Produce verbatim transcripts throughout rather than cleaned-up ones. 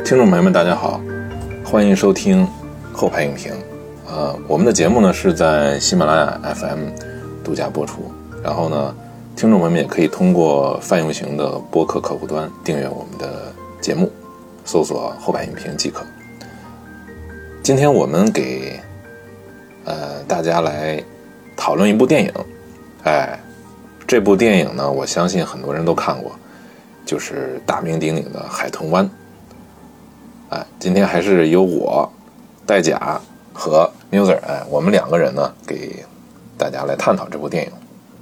听众朋友们大家好，欢迎收听后排影评。呃，我们的节目呢是在喜马拉雅 F M 独家播出，然后呢听众朋友们也可以通过泛用型的播客客户端订阅我们的节目，搜索后排影评即可。今天我们给呃大家来讨论一部电影，哎，这部电影呢我相信很多人都看过，就是大名鼎鼎的《海豚湾》。哎，今天还是由我戴甲和 Muser， 哎，我们两个人呢给大家来探讨这部电影。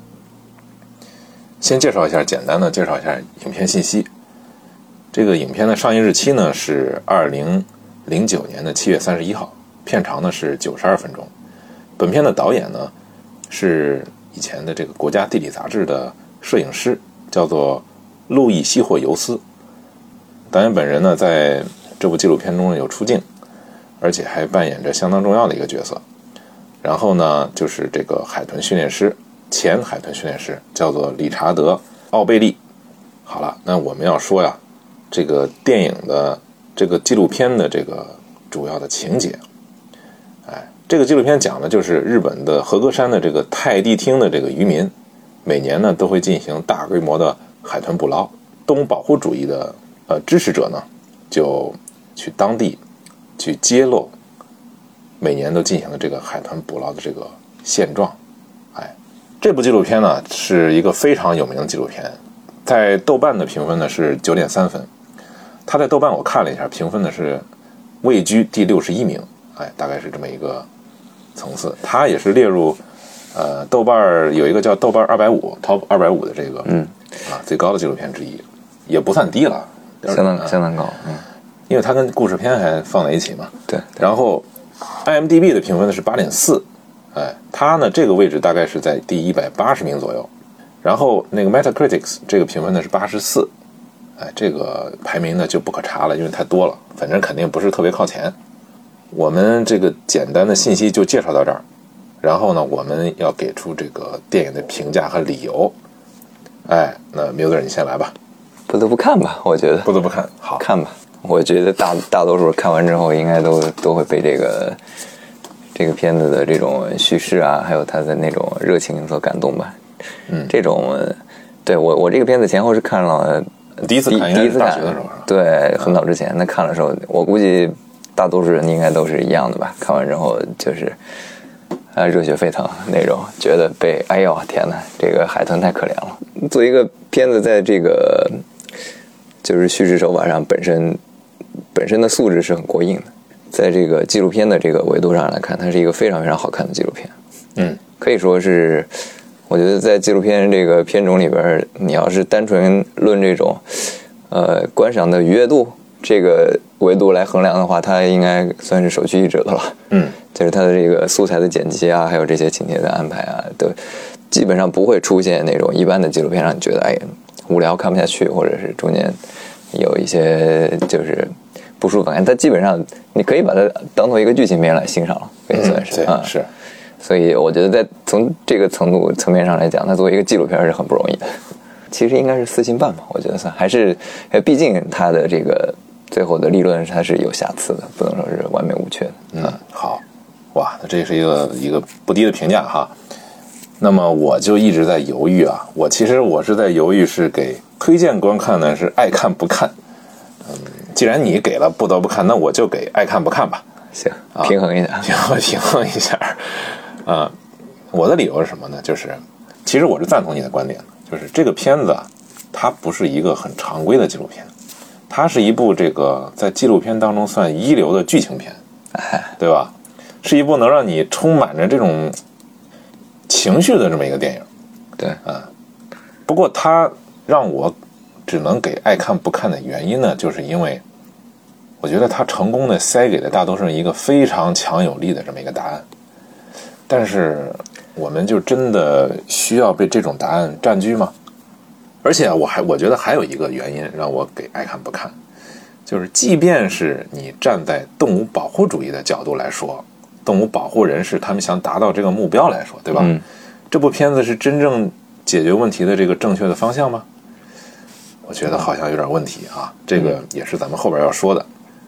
先介绍一下，简单的介绍一下影片信息。这个影片的上映日期呢是二零零九年的七月三十一号，片长呢是九十二分钟。本片的导演呢是以前的这个国家地理杂志的摄影师，叫做路易西霍尤斯。导演本人呢在这部纪录片中有出镜，而且还扮演着相当重要的一个角色。然后呢就是这个海豚训练师，前海豚训练师，叫做理查德·奥贝利。好了，那我们要说呀，这个电影的这个纪录片的这个主要的情节。哎，这个纪录片讲的就是日本的和歌山的这个太地町的这个渔民，每年呢都会进行大规模的海豚捕捞。动物保护主义的呃支持者呢就去当地去揭露每年都进行的这个海豚捕捞的这个现状。哎，这部纪录片呢是一个非常有名的纪录片，在豆瓣的评分呢是 九点三分。它在豆瓣我看了一下，评分呢是位居第六十一名，哎，大概是这么一个层次。它也是列入呃豆瓣有一个叫豆瓣二百五 Top 二百五的这个嗯啊最高的纪录片之一，也不算低了， 相当相当高，嗯。 因为它跟故事片还放在一起嘛。 对。 然后 I M D B 的评分呢是 八点四， 哎，它呢这个位置大概是在第一百八十名左右。然后那个 Metacritic 这个评分呢是八十四，哎，这个排名呢就不可查了，因为太多了，反正肯定不是特别靠前。我们这个简单的信息就介绍到这儿，然后呢我们要给出这个电影的评价和理由。哎，那 Muser 你先来吧。 不得不看吧，我觉得不得不看，好看吧。我觉得大大多数看完之后应该都都会被这个这个片子的这种叙事啊，还有它的那种热情所感动吧。 嗯， 这种对我我这个片子前后是看了第一次看， 第一次看大学的时候， 对，很早之前那看的时候，我估计大多数人应该都是一样的吧。看完之后就是啊热血沸腾那种，觉得被哎呦天哪，这个海豚太可怜了。做一个片子在这个就是叙事手法上本身本身的素质是很过硬的，在这个纪录片的这个维度上来看，它是一个非常非常好看的纪录片。 嗯， 可以说是，我觉得在纪录片这个片种里边，你要是单纯论这种呃观赏的愉悦度这个维度来衡量的话，它应该算是首屈一指的了。 嗯， 就是它的这个素材的剪辑啊，还有这些情节的安排啊，都基本上不会出现那种一般的纪录片让你觉得哎无聊看不下去，或者是中间有一些就是不舒服感。它基本上你可以把它当做一个剧情片来欣赏了，可以算是、 嗯、 啊， 是。 所以我觉得在从这个程度层面上来讲，它作为一个纪录片是很不容易的。其实应该是四星半吧，我觉得算还是，毕竟它的这个最后的立论它是有瑕疵的，不能说是完美无缺的。 嗯，好，哇，那这是一个一个不低的评价哈。那么我就一直在犹豫啊，我其实我是在犹豫是给推荐观看呢，是爱看不看。嗯，既然你给了不得不看，那我就给爱看不看吧。 行，平衡一下， 平衡平衡一下。啊、呃，我的理由是什么呢？就是其实我是赞同你的观点的，就是这个片子啊，它不是一个很常规的纪录片，它是一部这个在纪录片当中算一流的剧情片，对吧？是一部能让你充满着这种情绪的这么一个电影。 对啊、呃，不过它让我只能给爱看不看的原因呢，就是因为我觉得它成功的塞给了大多数人一个非常强有力的这么一个答案。但是我们就真的需要被这种答案占据吗？而且我还我觉得还有一个原因让我给爱看不看，就是即便是你站在动物保护主义的角度来说，动物保护人士他们想达到这个目标来说，对吧？嗯，这部片子是真正解决问题的这个正确的方向吗？我觉得好像有点问题啊，这个也是咱们后边要说的。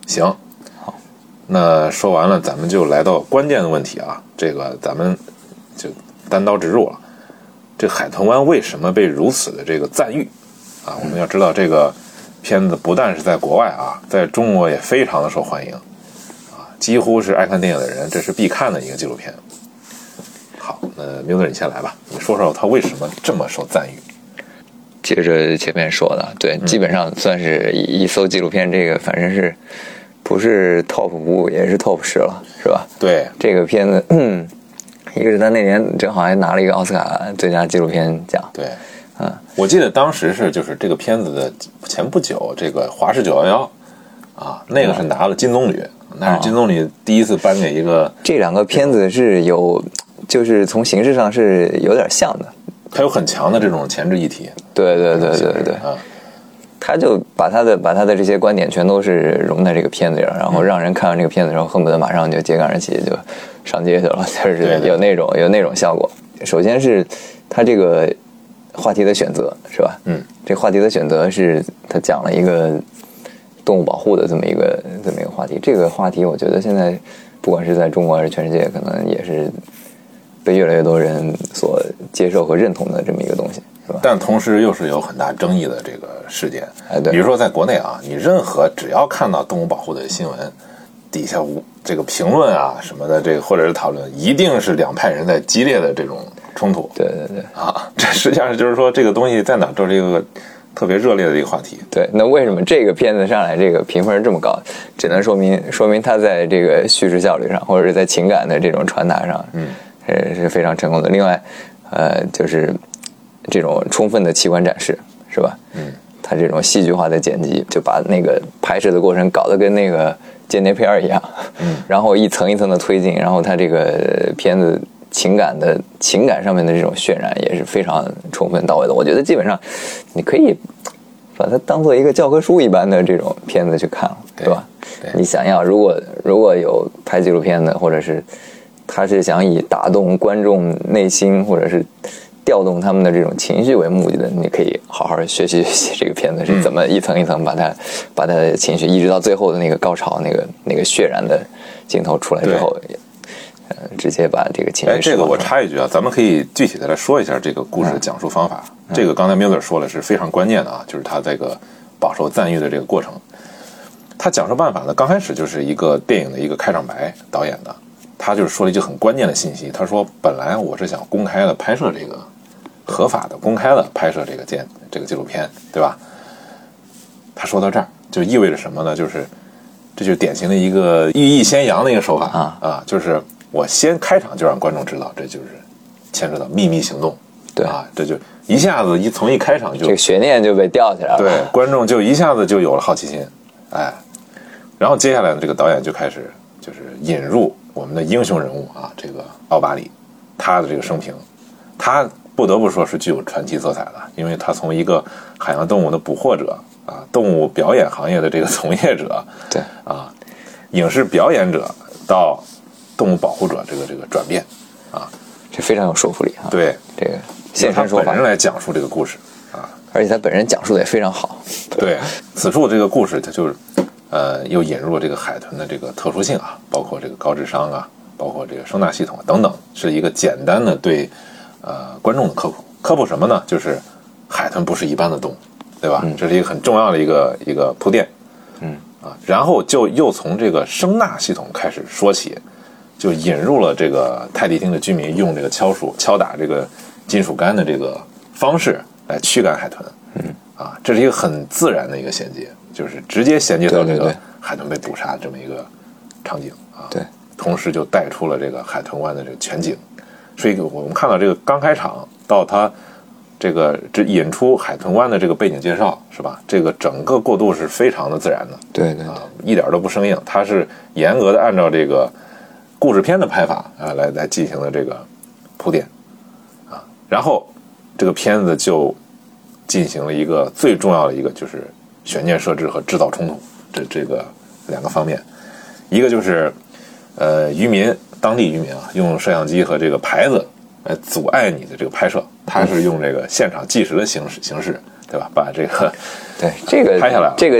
行，好，那说完了，咱们就来到关键的问题啊，这个咱们就单刀直入了。这海豚湾为什么被如此的这个赞誉啊？我们要知道，这个片子不但是在国外啊，在中国也非常的受欢迎啊，几乎是爱看电影的人这是必看的一个纪录片。好，那明德你先来吧，你说说它为什么这么受赞誉？ 接着前面说的，对，基本上算是一一艘纪录片，这个反正是不是 top 五也是 top 十了，是吧？ 对， 这个片子，嗯，一个是他那年正好还拿了一个奥斯卡最佳纪录片奖。 对， 嗯， 我记得当时是就是这个片子的前不久，这个华视九幺幺啊，那个是拿了金棕榈，嗯、那是金棕榈第一次颁给一个。 这两个片子是有，就是从形式上是有点像的。 它有很强的这种前置议题， 对对对对对， 啊， 他就把他的把他的这些观点全都是融在这个片子上，然后让人看完这个片子之后，恨不得马上就揭竿而起，就上街去了，就是有那种有那种效果。首先是他这个话题的选择，是吧？ 嗯， 这话题的选择是他讲了一个动物保护的这么一个这么一个话题。这个话题，我觉得现在不管是在中国还是全世界，可能也是被越来越多人所接受和认同的这么一个东西，是吧？ 但同时又是有很大争议的这个事件。 哎，对， 比如说在国内啊，你任何只要看到动物保护的新闻，底下这个评论啊什么的，这个或者是讨论，一定是两派人在激烈的这种冲突。 对对对， 啊，这实际上就是说这个东西在哪都是一个特别热烈的一个话题。 对，那为什么这个片子上来这个评分这么高？只能说明说明它在这个叙事效率上，或者是在情感的这种传达上， 嗯。 是是非常成功的。另外，呃，就是这种充分的器官展示，是吧？ 嗯， 他这种戏剧化的剪辑，就把那个拍摄的过程搞得跟那个间谍片一样。 嗯， 然后一层一层的推进，然后他这个片子情感的情感上面的这种渲染也是非常充分到位的。我觉得基本上你可以把它当做一个教科书一般的这种片子去看了，对吧？ 对， 你想要如果如果有拍纪录片的，或者是他是想以打动观众内心或者是调动他们的这种情绪为目的的，你可以好好学习学习这个片子是怎么一层一层把它把它的情绪一直到最后的那个高潮那个那个渲染的镜头出来之后，呃，直接把这个情绪。 哎，这个我插一句啊，咱们可以具体的来说一下这个故事的讲述方法。嗯、这个刚才 Miller 说了是非常关键的啊，就是他这个饱受赞誉的这个过程。他讲述办法呢，刚开始就是一个电影的一个开场白，导演的。他就是说了一句很关键的信息，他说本来我是想公开的拍摄这个合法的公开的拍摄这个纪这个纪录片，对吧？他说到这儿就意味着什么呢？就是这就是典型的一个欲意先扬的一个手法啊啊，就是我先开场就让观众知道，这就是牵扯到秘密行动， 对啊，这就一下子一从一开场就这个悬念就被吊起来了， 对，观众就一下子就有了好奇心，哎，然后接下来呢，这个导演就开始就是引入我们的英雄人物啊，这个奥巴里，他的这个生平，他不得不说是具有传奇色彩的，因为他从一个海洋动物的捕获者啊，动物表演行业的这个从业者， 对啊，影视表演者到动物保护者这个这个转变啊， 这非常有说服力啊。 对， 这个现身说法， 他本人来讲述这个故事啊， 而且他本人讲述的也非常好。 对，此处这个故事，它就是。呃，又引入了这个海豚的这个特殊性啊，包括这个高智商啊，包括这个声纳系统等等，是一个简单的对呃观众的科普。科普什么呢？就是海豚不是一般的动物，对吧？嗯、这是一个很重要的一个一个铺垫。 嗯啊，然后就又从这个声纳系统开始说起，就引入了这个泰迪厅的居民用这个敲属敲打这个金属杆的这个方式来驱赶海豚。 嗯啊，这是一个很自然的一个衔接。就是直接衔接到这个海豚被捕杀的这么一个场景啊， 对， 同时就带出了这个海豚湾的这个全景，所以我们看到这个刚开场到它这个这引出海豚湾的这个背景介绍是吧？这个整个过渡是非常的自然的， 对对对、 啊，一点都不生硬，它是严格的按照这个故事片的拍法啊来来进行的这个铺垫啊，然后这个片子就进行了一个最重要的一个就是。悬念设置和制造冲突，这这个两个方面，一个就是呃渔民当地渔民啊，用摄像机和这个牌子来阻碍你的这个拍摄，他是用这个现场计时的形式形式，对吧？把这个对这个拍下来了。 这个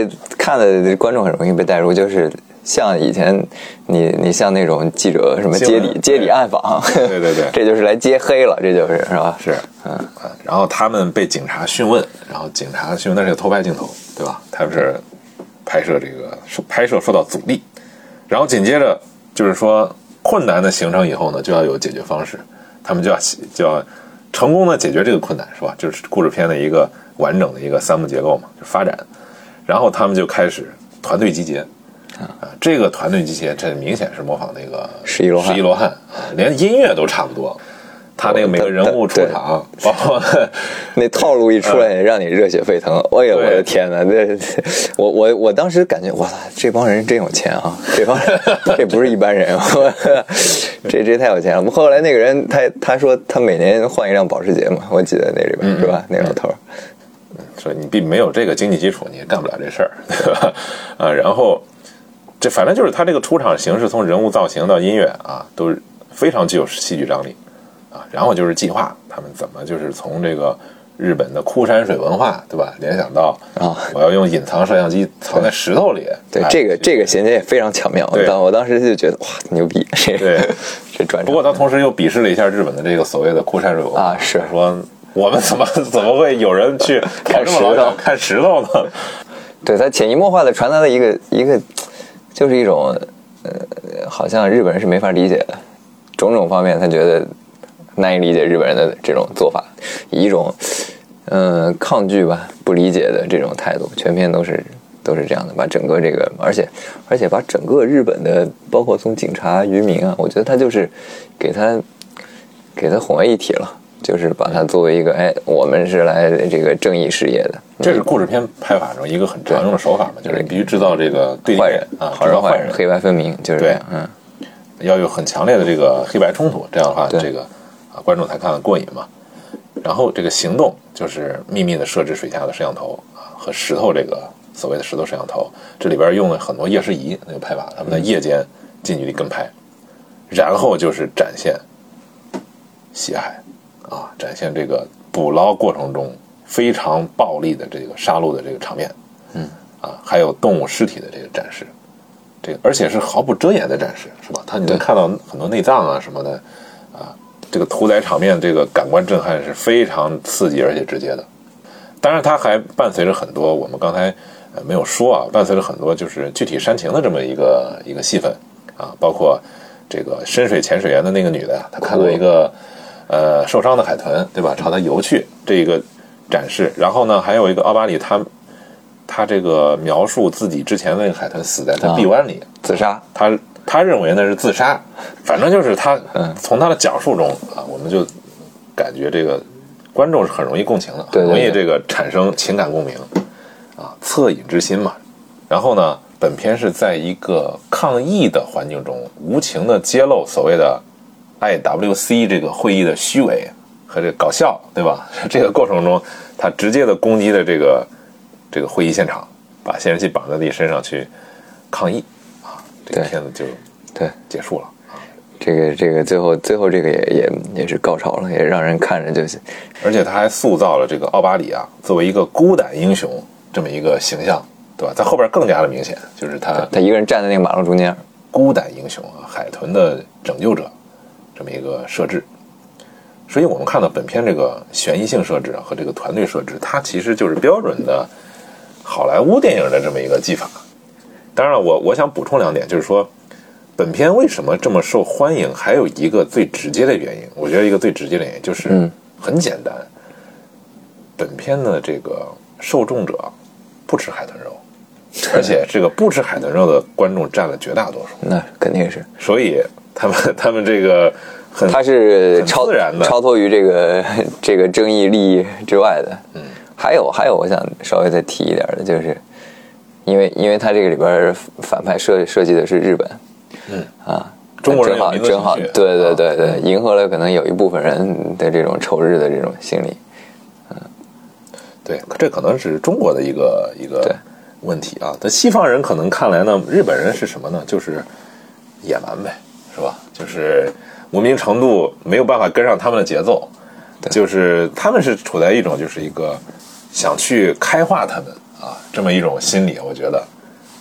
看的观众很容易被带入，就是像以前你你像那种记者什么接理接理暗访， 对对对， 这就是来揭黑了，这就是是吧？ 是，嗯，然后他们被警察讯问，然后警察讯问，那是个偷拍镜头，对吧？他们是拍摄这个拍摄受到阻力，然后紧接着就是说困难的形成以后呢，就要有解决方式，他们就要就要成功的解决这个困难，是吧？就是故事片的一个完整的一个三幕结构嘛，就发展，然后他们就开始团队集结。啊，这个团队集结，这明显是模仿那个十一罗汉， 十一罗汉啊，连音乐都差不多。他那个每个人物出场，包括那套路一出来，让你热血沸腾。哎呀，我的天哪！这我我我当时感觉，哇，这帮人真有钱啊！这帮人这不是一般人，这这太有钱了。我们后来那个人，他他说他每年换一辆保时捷嘛，我记得那里边、嗯、是吧？那老头。 说你并没有这个经济基础，你也干不了这事儿，对吧？啊，然后。这反正就是他这个出场形式，从人物造型到音乐啊，都是非常具有戏剧张力啊。然后就是计划，他们怎么就是从这个日本的枯山水文化，对吧？联想到啊，我要用隐藏摄像机藏在石头里。 对，哎、这个这个衔接也非常巧妙。当我当时就觉得哇，牛逼！ 对， 这转。 不过他同时又鄙视了一下日本的这个所谓的枯山水文化啊，是说我们怎么怎么会有人去看石头看石头呢？ 对，他潜移默化的传达了一个一个。就是一种，呃，好像日本人是没法理解的，种种方面他觉得难以理解日本人的这种做法，以一种，嗯、呃，抗拒吧、不理解的这种态度，全篇都是都是这样的，把整个这个，而且而且把整个日本的，包括从警察、渔民啊，我觉得他就是给他给他混为一体了。就是把它作为一个，哎，我们是来这个正义事业的， 这是故事片拍法中一个很常用的手法嘛，就是你必须制造这个对立坏人啊， 好人坏人，黑白分明，就是这样，嗯， 要有很强烈的这个黑白冲突，这样的话，这个啊观众才看得过瘾嘛。然后这个行动就是秘密的设置水下的摄像头啊和石头这个所谓的石头摄像头，这里边用了很多夜视仪那个拍法，他们在夜间近距离跟拍，然后就是展现血海。啊，展现这个捕捞过程中非常暴力的这个杀戮的这个场面， 嗯， 啊，还有动物尸体的这个展示，这个而且是毫不遮掩的展示，是吧？他你能看到很多内脏啊什么的，啊，这个屠宰场面这个感官震撼是非常刺激而且直接的。当然，它还伴随着很多我们刚才呃没有说啊，伴随着很多就是具体煽情的这么一个一个戏份啊，包括这个深水潜水员的那个女的，她看到一个。呃，受伤的海豚，对吧？朝它游去，这一个展示。然后呢，还有一个奥巴里，他他这个描述自己之前那个海豚死在他臂弯里、 啊、自杀， 他他认为那是自杀，反正就是他从他的讲述中啊，我们就感觉这个观众是很容易共情的， 对对对， 容易这个产生情感共鸣啊，恻隐之心嘛。然后呢，本片是在一个抗议的环境中，无情的揭露所谓的。I W C 这个会议的虚伪和这个搞笑，对吧？这个过程中，他直接的攻击了这个这个会议现场，把显示器绑在自己身上去抗议啊，这个片子就对结束了啊。 这个这个最后最后这个也也也是高潮了，也让人看着就是， 而且他还塑造了这个奥巴里啊作为一个孤胆英雄这么一个形象，对吧？在后边更加的明显，就是他他一个人站在那个马路中间， 孤胆英雄啊，海豚的拯救者。这么一个设置，所以我们看到本片这个悬疑性设置和这个团队设置，它其实就是标准的好莱坞电影的这么一个技法。当然了，我我想补充两点，就是说本片为什么这么受欢迎，还有一个最直接的原因，我觉得一个最直接的原因就是很简单，嗯、本片的这个受众者不吃海豚肉，而且这个不吃海豚肉的观众占了绝大多数， 那肯定是， 所以。他们他们这个很， 他是超自然的超脱于这个这个争议利益之外的。 嗯， 还有还有，我想稍微再提一点的，就是因为因为他这个里边反派设设计的是日本， 嗯啊， 中国人正好正好，对对对对，嗯、迎合了可能有一部分人的这种仇日的这种心理。嗯， 对，这可能是中国的一个一个问题啊。在西方人可能看来呢，日本人是什么呢？就是野蛮呗。是吧？就是文明程度没有办法跟上他们的节奏，就是他们是处在一种就是一个想去开化他们啊这么一种心理，我觉得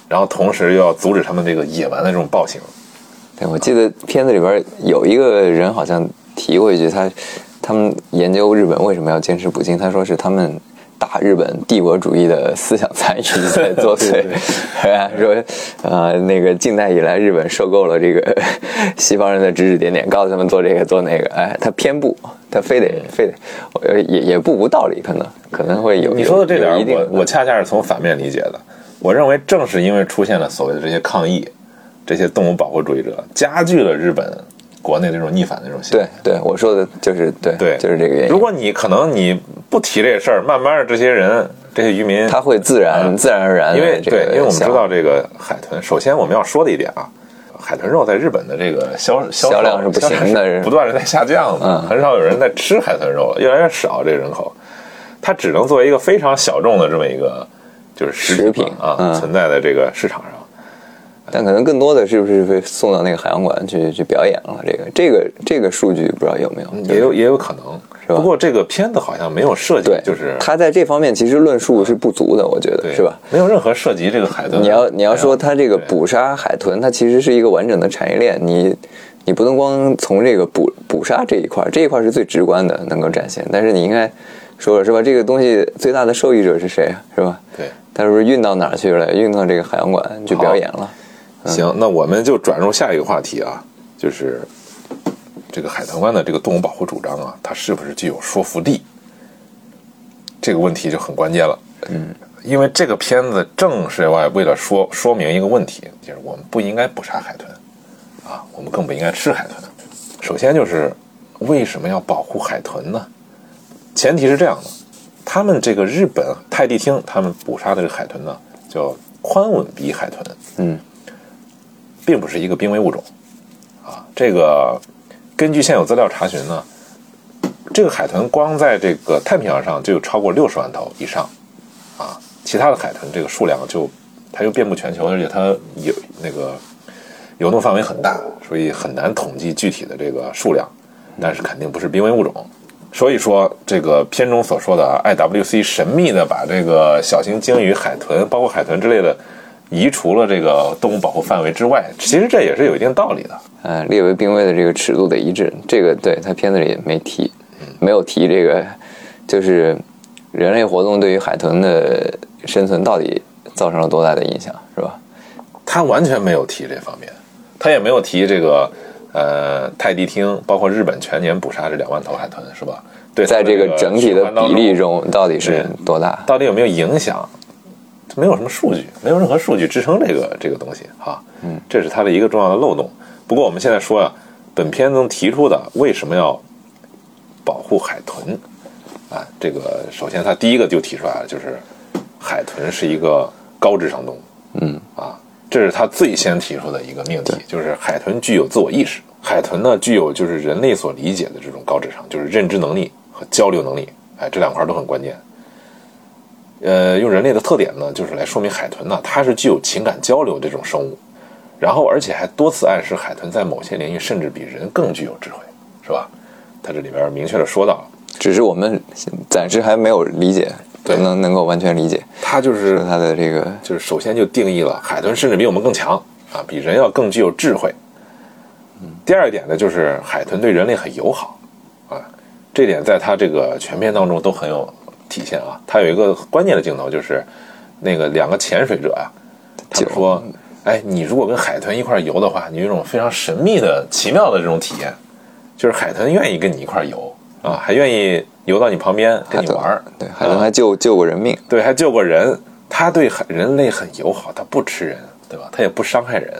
然后同时又要阻止他们这个野蛮的这种暴行。 对，我记得片子里边有一个人好像提过一句，他他们研究日本为什么要坚持捕鲸，他说是他们打日本帝国主义的思想参与在作祟，对吧？说呃，那个近代以来，日本受够了这个西方人的指指点点，告诉他们做这个做那个，哎，他偏不，他非得非得，也也不无道理，可能可能会有。 你说的这点， 我我我恰恰是从反面理解的。我认为正是因为出现了所谓的这些抗议，这些动物保护主义者，加剧了日本国内这种逆反的这种行为。 对对，我说的就是对对， 就是这个原因。 如果你可能你不提这事儿，慢慢的这些人这些渔民他会自然、嗯、自然而然， 因为对，因为我们知道这个海豚，首先我们要说的一点啊，海豚肉在日本的这个销销销量是不行的， 不断的在下降的， 嗯， 很少有人在吃海豚肉了，越来越少这个人口，它只能作为一个非常小众的这么一个就是食品啊、 嗯、 存在在这个市场上。 但可能更多的是不是被送到那个海洋馆去去表演了？这个这个这个数据不知道有没有？ 也有也有可能， 是吧？ 不过这个片子好像没有涉及， 对， 就是他在这方面其实论述是不足的，我觉得是吧？ 没有任何涉及这个海豚。 你要你要说他这个捕杀海豚，它其实是一个完整的产业链，你你不能光从这个捕捕杀这一块，这一块是最直观的能够展现，但是你应该说了是吧？这个东西最大的受益者是谁啊？是吧？ 对， 他是不是运到哪儿去了？运到这个海洋馆去表演了？ 行，那我们就转入下一个话题啊，就是这个海豚湾的这个动物保护主张啊，它是不是具有说服力？这个问题就很关键了。 嗯， 因为这个片子正是为了说说明一个问题，就是我们不应该捕杀海豚啊，我们更不应该吃海豚。首先就是为什么要保护海豚呢？前提是这样的，他们这个日本泰迪厅他们捕杀的这个海豚呢，叫宽吻鼻海豚。 嗯。 并不是一个濒危物种啊，这个根据现有资料查询呢，这个海豚光在这个太平洋上就有超过六十万头以上啊，其他的海豚这个数量就它又遍布全球，而且它有那个游动范围很大，所以很难统计具体的这个数量，但是肯定不是濒危物种。所以说这个片中所说的 I W C 神秘的把这个小型鲸鱼、海豚包括海豚之类的移除了这个动物保护范围之外，其实这也是有一定道理的。 呃，列为濒危的这个尺度得一致，这个对他片子里没提，没有提这个，就是人类活动对于海豚的生存到底造成了多大的影响，是吧？ 他完全没有提这方面，他也没有提这个呃泰迪厅，包括日本全年捕杀这两万头海豚，是吧？对， 在这个整体的比例中到底是多大？ 到底有没有影响？没有什么数据，没有任何数据支撑这个这个东西哈， 嗯， 这是它的一个重要的漏洞。不过我们现在说啊，本片中提出的为什么要保护海豚啊，这个首先它第一个就提出来了，就是海豚是一个高智商动物， 嗯啊，这是他最先提出的一个命题，就是海豚具有自我意识。海豚呢具有就是人类所理解的这种高智商，就是认知能力和交流能力，哎，这两块都很关键。呃，用人类的特点呢，就是来说明海豚呢，它是具有情感交流的这种生物，然后而且还多次暗示海豚在某些领域甚至比人更具有智慧，是吧？它这里边明确的说到了， 只是我们暂时还没有理解，对，能能够完全理解。 它就是它的这个， 就是首先就定义了海豚甚至比我们更强啊，比人要更具有智慧。第二点呢，就是海豚对人类很友好啊，这点在它这个全片当中都很有体现啊。它有一个关键的镜头，就是那个两个潜水者啊，他们说，哎，你如果跟海豚一块游的话，你有一种非常神秘的、奇妙的这种体验，就是海豚愿意跟你一块游啊，还愿意游到你旁边跟你玩。 对，海豚还救、啊、救过人命， 对，还救过人。它对海人类很友好，它不吃人，对吧？它也不伤害人。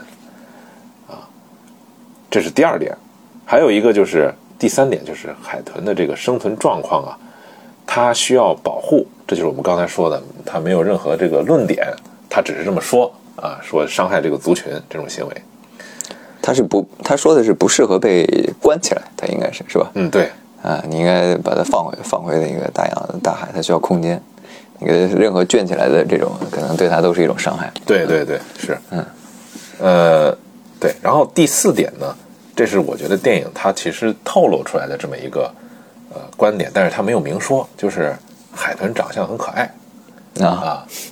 这是第二点，还有一个就是第三点，就是海豚的这个生存状况啊，它需要保护，这就是我们刚才说的，它没有任何这个论点，它只是这么说啊，说伤害这个族群这种行为， 它是不，他说的是不适合被关起来，它应该是是吧？ 嗯，对啊，你应该把它放回放回那个大洋大海，它需要空间，你给任何圈起来的这种，可能对它都是一种伤害。 对对对，是， 嗯， 呃。对，然后第四点呢，这是我觉得电影它其实透露出来的这么一个呃观点，但是它没有明说，就是海豚长相很可爱啊， 啊，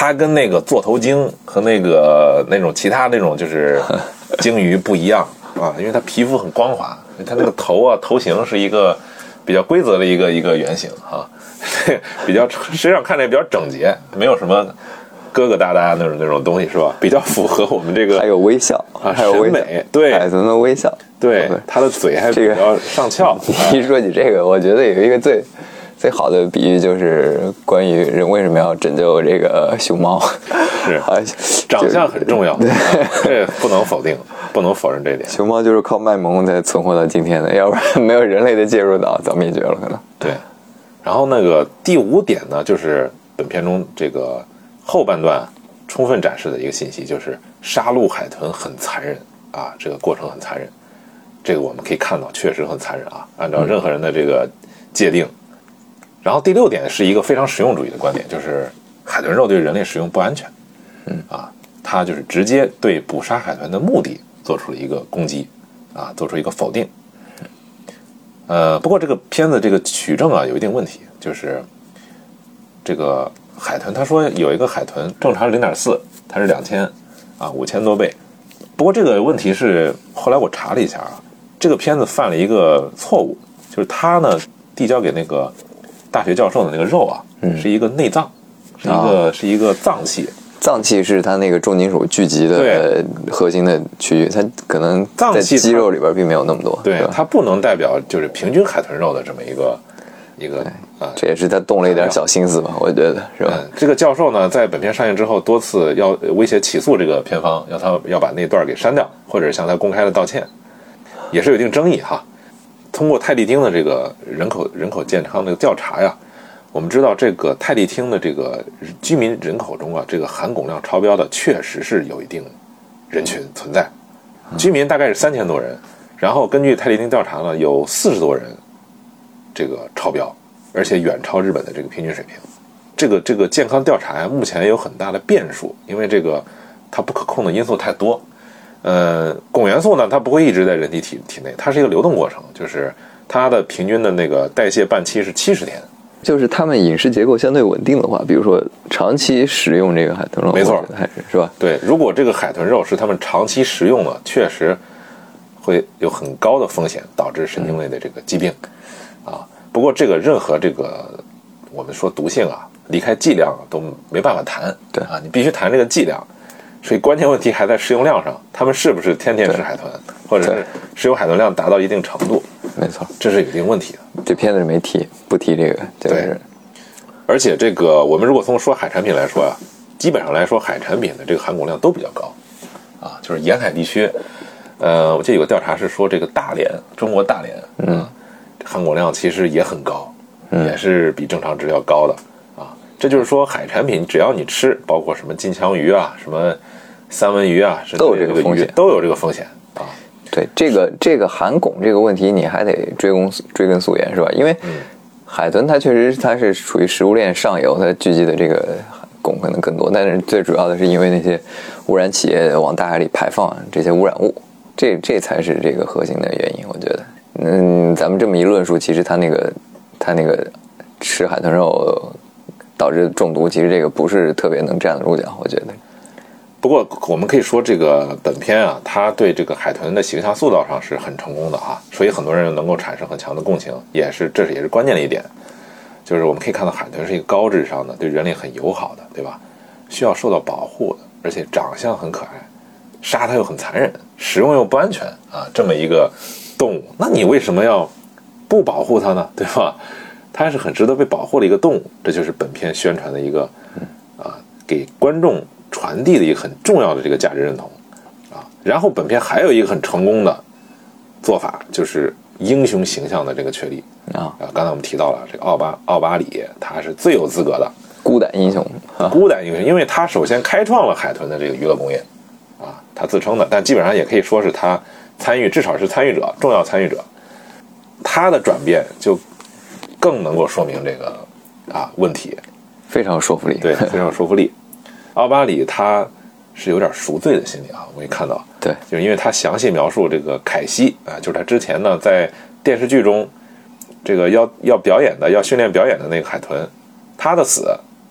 它跟那个座头鲸和那个那种其他那种就是鲸鱼不一样啊，因为它皮肤很光滑，它那个头啊头型是一个比较规则的一个一个圆形啊，比较实际上看着比较整洁，没有什么疙疙瘩瘩那种那种东西是吧？比较符合我们这个还有微笑啊还有微审美，对海豚的微笑， 对，它的嘴还比较上翘。 这个、一说起这个，我觉得有一个最最好的比喻就是关于人为什么要拯救这个熊猫， 是啊， 长相很重要，这不能否定，不能否认这点。 熊猫就是靠卖萌才存活到今天的，要不然没有人类的介入到，早灭绝了可能。 对，然后那个第五点呢，就是本片中这个后半段充分展示的一个信息，就是杀戮海豚很残忍啊，这个过程很残忍，这个我们可以看到确实很残忍啊，按照任何人的这个界定。然后第六点是一个非常实用主义的观点，就是海豚肉对人类食用不安全。 嗯啊，它就是直接对捕杀海豚的目的做出了一个攻击，啊，做出一个否定。呃，不过这个片子这个取证啊有一定问题，就是这个海豚，他说有一个海豚正常是零点四，它是两千啊五千多倍。不过这个问题是后来我查了一下啊，这个片子犯了一个错误，就是他呢递交给那个大学教授的那个肉啊， 嗯、 是一个内脏，是一个、哦、是一个脏器。 脏器是它那个重金属聚集的核心的区域，它可能在肌肉里边并没有那么多。 对，它不能代表就是平均海豚肉的这么一个一个啊， 这也是他动了一点小心思吧，我觉得是吧、 嗯？这个教授呢，在本片上映之后，多次要威胁起诉这个片方，要他要把那段给删掉，或者向他公开的道歉，也是有一定争议哈。通过泰迪町的这个人口人口健康的调查呀。我们知道这个泰迪町的这个居民人口中啊，这个含汞量超标的确实是有一定人群存在，居民大概是三千多人，然后根据泰迪町调查呢，有四十多人这个超标，而且远超日本的这个平均水平。这个这个健康调查呀，目前有很大的变数，因为这个它不可控的因素太多。呃，汞元素呢，它不会一直在人体体体内，它是一个流动过程，就是它的平均的那个代谢半期是七十天。 就是他们饮食结构相对稳定的话，比如说长期食用这个海豚肉， 没错， 还是是吧？ 对，如果这个海豚肉是他们长期食用的，确实会有很高的风险导致神经类的这个疾病、嗯、啊。不过这个任何这个我们说毒性啊，离开剂量都没办法谈， 对啊，你必须谈这个剂量。所以关键问题还在食用量上，他们是不是天天吃海豚，或者是食用海豚量达到一定程度？ 没错， 这是有一定问题的。 这片子没提，不提这个，就是、 对。而且这个我们如果从说海产品来说啊，基本上来说海产品的这个含汞量都比较高，啊，就是沿海地区，呃，我记得有个调查是说这个大连，中国大连， 嗯， 含汞量其实也很高， 嗯、 也是比正常值要高的啊。这就是说海产品只要你吃，包括什么金枪鱼啊，什么三文鱼啊， 都有这个风险， 都有这个风险啊。 对，这个这个含汞这个问题，你还得追根追根溯源，是吧？因为海豚它确实它是属于食物链上游，它聚集的这个汞可能更多，但是最主要的是因为那些污染企业往大海里排放这些污染物，这这才是这个核心的原因，我觉得。嗯，咱们这么一论述，其实它那个它那个吃海豚肉导致中毒，其实这个不是特别能站得住脚，我觉得。 不过我们可以说这个本片啊，它对这个海豚的形象塑造上是很成功的啊，所以很多人能够产生很强的共情，也是这是也是关键的一点，就是我们可以看到海豚是一个高智商的，对人类很友好的，对吧？需要受到保护的，而且长相很可爱，杀它又很残忍，食用又不安全啊，这么一个动物，那你为什么要不保护它呢？对吧？它是很值得被保护的一个动物，这就是本片宣传的一个啊，给观众传递的一个很重要的这个价值认同啊。然后本片还有一个很成功的做法，就是英雄形象的这个确立啊。 刚才我们提到了这个奥巴奥巴里，他是最有资格的孤胆英雄， 啊、孤胆英雄，因为他首先开创了海豚的这个娱乐工业啊，他自称的，但基本上也可以说是他参与，至少是参与者，重要参与者。他的转变就更能够说明这个啊问题， 非常有说服力， 对，非常有说服力。奥巴里他是有点赎罪的心理啊，我可以看到， 对， 就是因为他详细描述这个凯西啊，就是他之前呢在电视剧中这个要要表演的、要训练表演的那个海豚，他的死，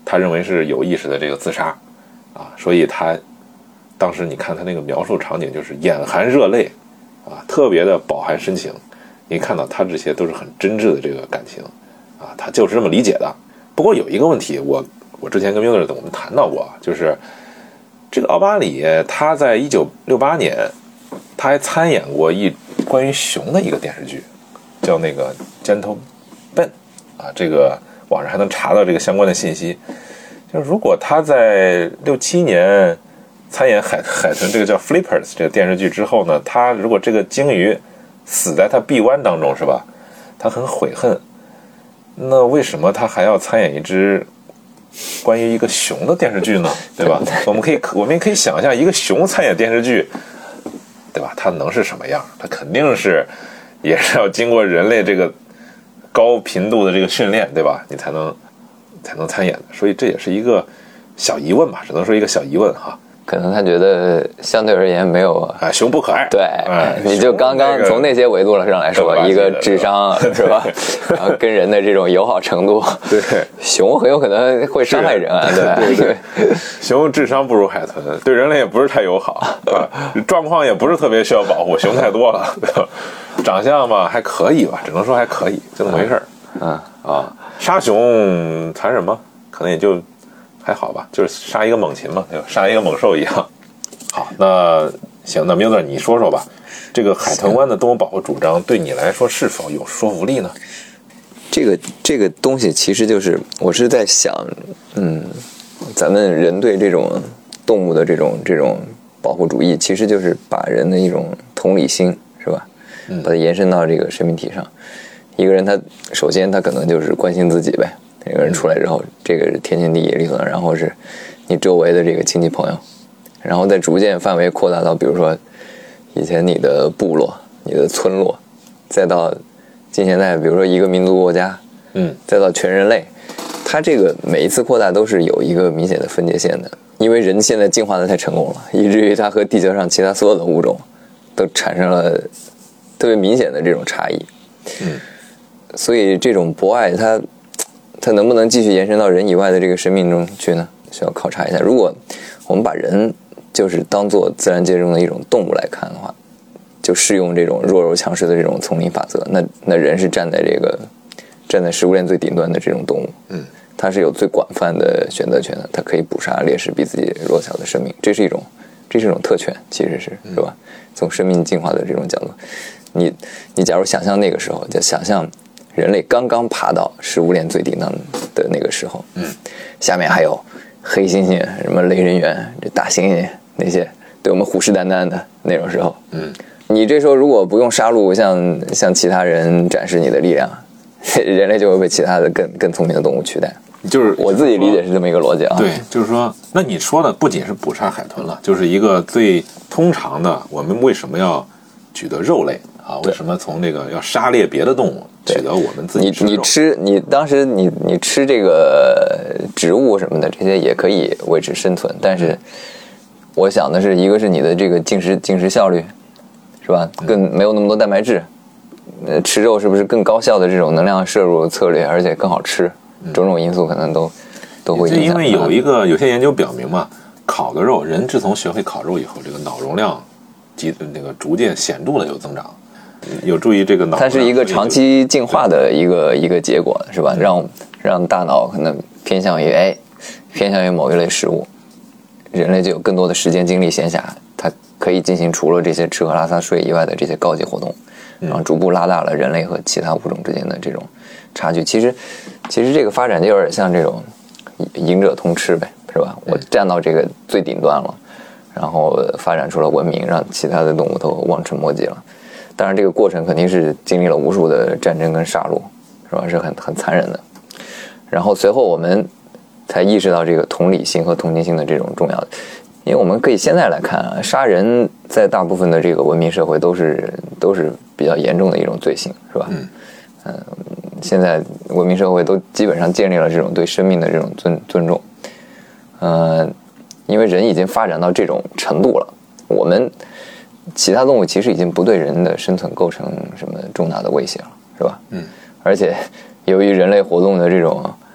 他认为是有意识的这个自杀啊，所以他当时你看他那个描述场景就是眼含热泪啊，特别的饱含深情。你看到他这些都是很真挚的这个感情啊，他就是这么理解的。不过有一个问题，我我之前跟 Miller 我们谈到过，就是这个奥巴里他在一九六八年他还参演过一关于熊的一个电视剧，叫那个 Gentle Ben 啊，这个网上还能查到这个相关的信息。就是如果他在六七年参演海海豚这个叫 Flippers 这个电视剧之后呢，他如果这个鲸鱼死在他臂弯当中是吧，他很悔恨，那为什么他还要参演一支关于一个熊的电视剧呢？对吧？我们可以我们也可以想象一个熊参演电视剧，对吧？它能是什么样？它肯定是也是要经过人类这个高频度的这个训练，对吧？你才能才能参演的。所以这也是一个小疑问吧，只能说一个小疑问哈。 可能他觉得相对而言没有啊，熊不可爱。 对， 哎、 你就刚刚从那些维度上来说，一个智商是吧，然后跟人的这种友好程度， 对， 熊很有可能会伤害人啊， 对对对，熊智商不如海豚，对人类也不是太友好啊，状况也不是特别需要保护，熊太多了，对吧？长相吧还可以吧，只能说还可以，就那么回事儿。 嗯啊，杀熊谈什么？可能也就。还好吧，就是杀一个猛禽嘛，对吧？杀一个猛兽一样。好，那行，那 Miller 你说说吧，这个海豚湾的动物保护主张对你来说是否有说服力呢？ 这个这个东西其实就是我是在想，嗯，咱们人对这种动物的这种这种保护主义，其实就是把人的一种同理心，是吧？ 嗯， 把它延伸到这个生命体上。一个人他首先他可能就是关心自己呗。这个人出来之后，这个是天经地义理所当然，然后是你周围的这个亲戚朋友，然后再逐渐范围扩大到，比如说以前你的部落、你的村落，再到近现代，比如说一个民族国家， 嗯， 再到全人类，它这个每一次扩大都是有一个明显的分界线的，因为人现在进化的太成功了，以至于它和地球上其他所有的物种都产生了特别明显的这种差异， 嗯， 所以这种博爱它。它能不能继续延伸到人以外的这个生命中去呢？需要考察一下。如果我们把人就是当做自然界中的一种动物来看的话，就适用这种弱肉强食的这种丛林法则，那那人是站在这个站在食物链最顶端的这种动物， 嗯， 它是有最广泛的选择权的，它可以捕杀猎食比自己弱小的生命，这是一种这是一种特权，其实是是吧？从生命进化的这种角度，你你假如想象那个时候，就想象。人类刚刚爬到食物链最顶端的那个时候， 嗯， 下面还有黑猩猩、什么类人猿、这大猩猩那些对我们虎视眈眈的那种时候， 嗯， 你这时候如果不用杀戮向向其他人展示你的力量，人类就会被其他的更更聪明的动物取代。 就是我自己理解是这么一个逻辑啊。 对，就是说，那你说的不仅是捕杀海豚了，就是一个最通常的，我们为什么要取得肉类？啊，为什么从这个要杀猎别的动物取得我们自己吃肉？ 你你吃你当时你你吃这个植物什么的，这些也可以维持生存，但是我想的是，一个是你的这个进食进食效率，是吧？更没有那么多蛋白质，呃，吃肉是不是更高效的这种能量摄入策略，而且更好吃？种种因素可能都都会影响。 因为有一个有些研究表明嘛，烤的肉，人自从学会烤肉以后，这个脑容量及那个逐渐显著的有增长。有助于这个脑， 它是一个长期进化的一个一个结果，是吧？让让大脑可能偏向于哎，偏向于某一类食物，人类就有更多的时间、精力、闲暇，它可以进行除了这些吃喝拉撒睡以外的这些高级活动，然后逐步拉大了人类和其他物种之间的这种差距。其实，其实这个发展就有点像这种赢者通吃呗，是吧？我站到这个最顶端了，然后发展出了文明，让其他的动物都望尘莫及了。当然，这个过程肯定是经历了无数的战争跟杀戮，是吧？是很很残忍的。然后随后我们才意识到这个同理心和同情心的这种重要的，因为我们可以现在来看啊，杀人在大部分的这个文明社会都是都是比较严重的一种罪行，是吧？ 嗯， 呃，现在文明社会都基本上建立了这种对生命的这种尊尊重，呃，因为人已经发展到这种程度了，我们。其他动物其实已经不对人的生存构成什么重大的威胁了，是吧？ 嗯。 而且，由于人类活动的这种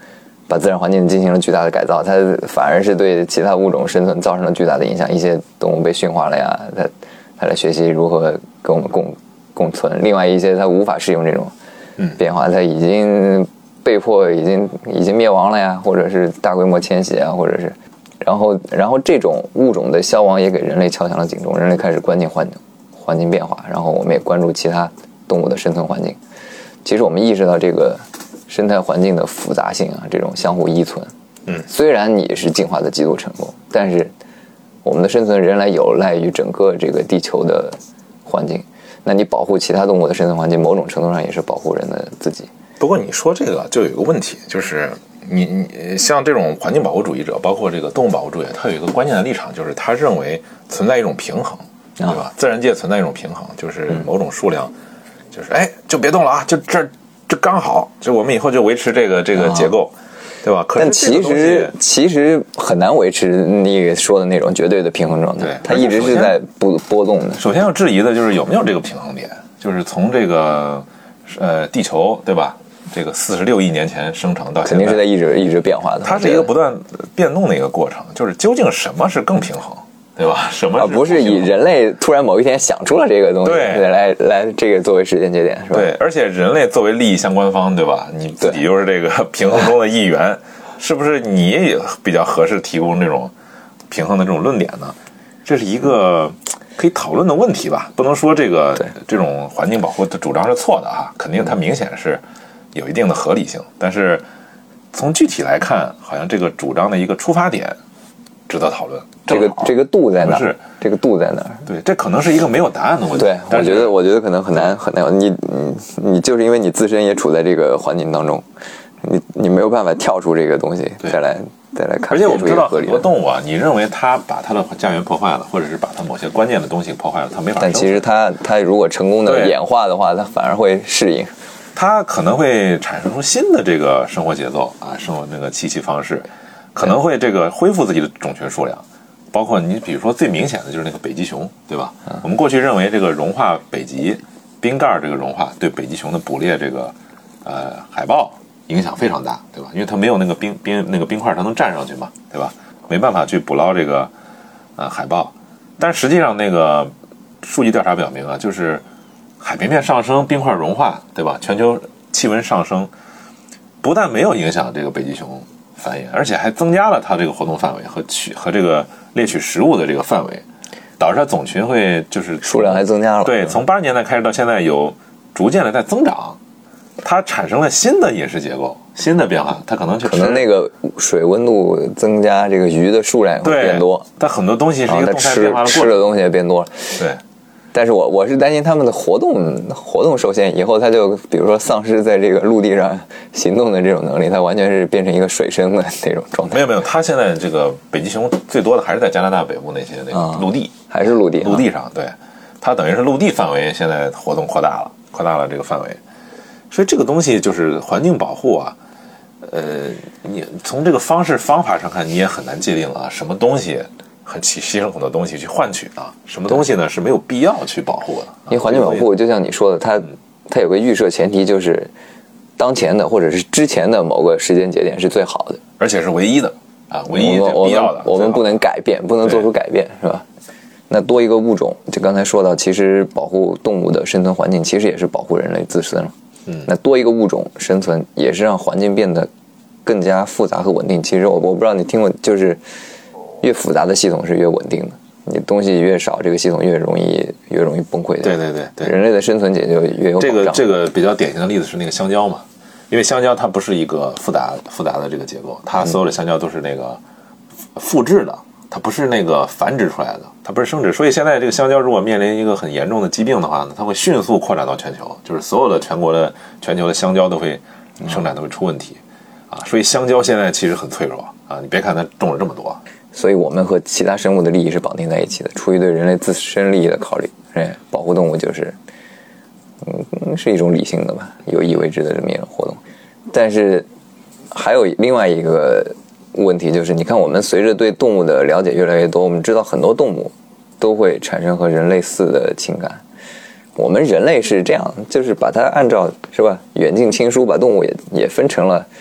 把自然环境进行了巨大的改造，它反而是对其他物种生存造成了巨大的影响。一些动物被驯化了呀，它它来学习如何跟我们共共存。另外一些它无法适应这种变化，它已经被迫已经已经灭亡了呀，或者是大规模迁徙啊，或者是，然后然后这种物种的消亡也给人类敲响了警钟，人类开始关心环环境变化，然后我们也关注其他动物的生存环境。其实我们意识到这个生态环境的复杂性啊，这种相互依存。 嗯， 虽然你是进化的极度成功，但是我们的生存仍然有赖于整个这个地球的环境。那你保护其他动物的生存环境，某种程度上也是保护人的自己。 不过你说这个就有一个问题，就是你你像这种环境保护主义者，包括这个动物保护主义者，他有一个关键的立场，就是他认为存在一种平衡，对吧？啊、自然界存在一种平衡，就是某种数量。嗯就是哎，就别动了啊！就这这刚好，就我们以后就维持这个这个结构，哦、对吧？可是但其实其实很难维持你说的那种绝对的平衡状态， 对， 它一直是在波波动的。 首先要质疑的就是有没有这个平衡点，就是从这个呃地球对吧？这个四十六亿年前生成到现在， 肯定是在一直一直变化的。 它是一个不断变动的一个过程，就是究竟什么是更平衡？对吧？什么是、 啊、不是以人类突然某一天想出了这个东西，对，来来这个作为时间节点，是吧？ 对，而且人类作为利益相关方，对吧？你自己又是这个平衡中的一员，是不是你也比较合适提供这种平衡的这种论点呢？这是一个可以讨论的问题吧？不能说这个这种环境保护的主张是错的啊，肯定它明显是有一定的合理性，但是从具体来看，好像这个主张的一个出发点值得讨论。 这个这个度在哪？是这个度在哪？ 对，这可能是一个没有答案的问题。 对，我觉得我觉得可能很难很难。你你你就是因为你自身也处在这个环境当中，你你没有办法跳出这个东西再来再来看。 而且我们知道很多动物啊，你认为它把它的家园破坏了，或者是把它某些关键的东西破坏了，它没法生存。 但其实它它如果成功的演化的话，它反而会适应。 它可能会产生出新的这个生活节奏啊，生活那个栖息方式，可能会这个恢复自己的种群数量。包括你比如说最明显的就是那个北极熊，对吧？嗯、我们过去认为这个融化北极冰盖这个融化对北极熊的捕猎这个呃海豹影响非常大，对吧？因为它没有那个冰冰那个冰块它能站上去嘛，对吧？没办法去捕捞这个呃海豹。但实际上那个数据调查表明啊，就是海平面上升、冰块融化，对吧？全球气温上升，不但没有影响这个北极熊繁衍，而且还增加了它这个活动范围和取和这个猎取食物的这个范围，导致它总群会就是数量还增加了。 对，从八十年代开始到现在有逐渐的在增长，它产生了新的饮食结构、新的变化，它可能就可能那个水温度增加，这个鱼的数量也会变多。 它很多东西是一个动态变化的过程， 吃的东西也变多了。 对。 但是我我是担心他们的活动活动受限，以后他就比如说丧失在这个陆地上行动的这种能力，它完全是变成一个水生的那种状态。 没有没有，它现在这个北极熊最多的还是在加拿大北部那些那个陆地， 啊、还是陆地陆地上，对，它等于是陆地范围现在活动扩大了，扩大了这个范围，所以这个东西就是环境保护啊，呃，你从这个方式方法上看，你也很难界定啊，什么东西。很牺牲很多东西去换取啊，什么东西呢是没有必要去保护的？ 因为环境保护就像你说的，它它有个预设前提，就是当前的或者是之前的某个时间节点是最好的， 而且是唯一的啊，唯一必要的。 我们不能改变，不能做出改变，是吧？那多一个物种，就刚才说到，其实保护动物的生存环境，其实也是保护人类自身了。嗯，那多一个物种生存，也是让环境变得更加复杂和稳定。其实我我不知道你听过，就是。越复杂的系统是越稳定的，你东西越少，这个系统越容易越容易崩溃。 对对对对， 人类的生存也就越有保障。 这个这个比较典型的例子是那个香蕉嘛，因为香蕉它不是一个复杂复杂的这个结构，它所有的香蕉都是那个复制的，它不是那个繁殖出来的，它不是生殖。所以现在这个香蕉如果面临一个很严重的疾病的话呢，它会迅速扩展到全球，就是所有的全国的全球的香蕉都会生产都会出问题啊。所以香蕉现在其实很脆弱啊，你别看它种了这么多。 所以我们和其他生物的利益是绑定在一起的，出于对人类自身利益的考虑，哎，保护动物就是，嗯，是一种理性的吧，有意为之的这么一种活动。但是还有另外一个问题，就是你看，我们随着对动物的了解越来越多，我们知道很多动物都会产生和人类似的情感。我们人类是这样，就是把它按照是吧远近亲疏，把动物也也分成了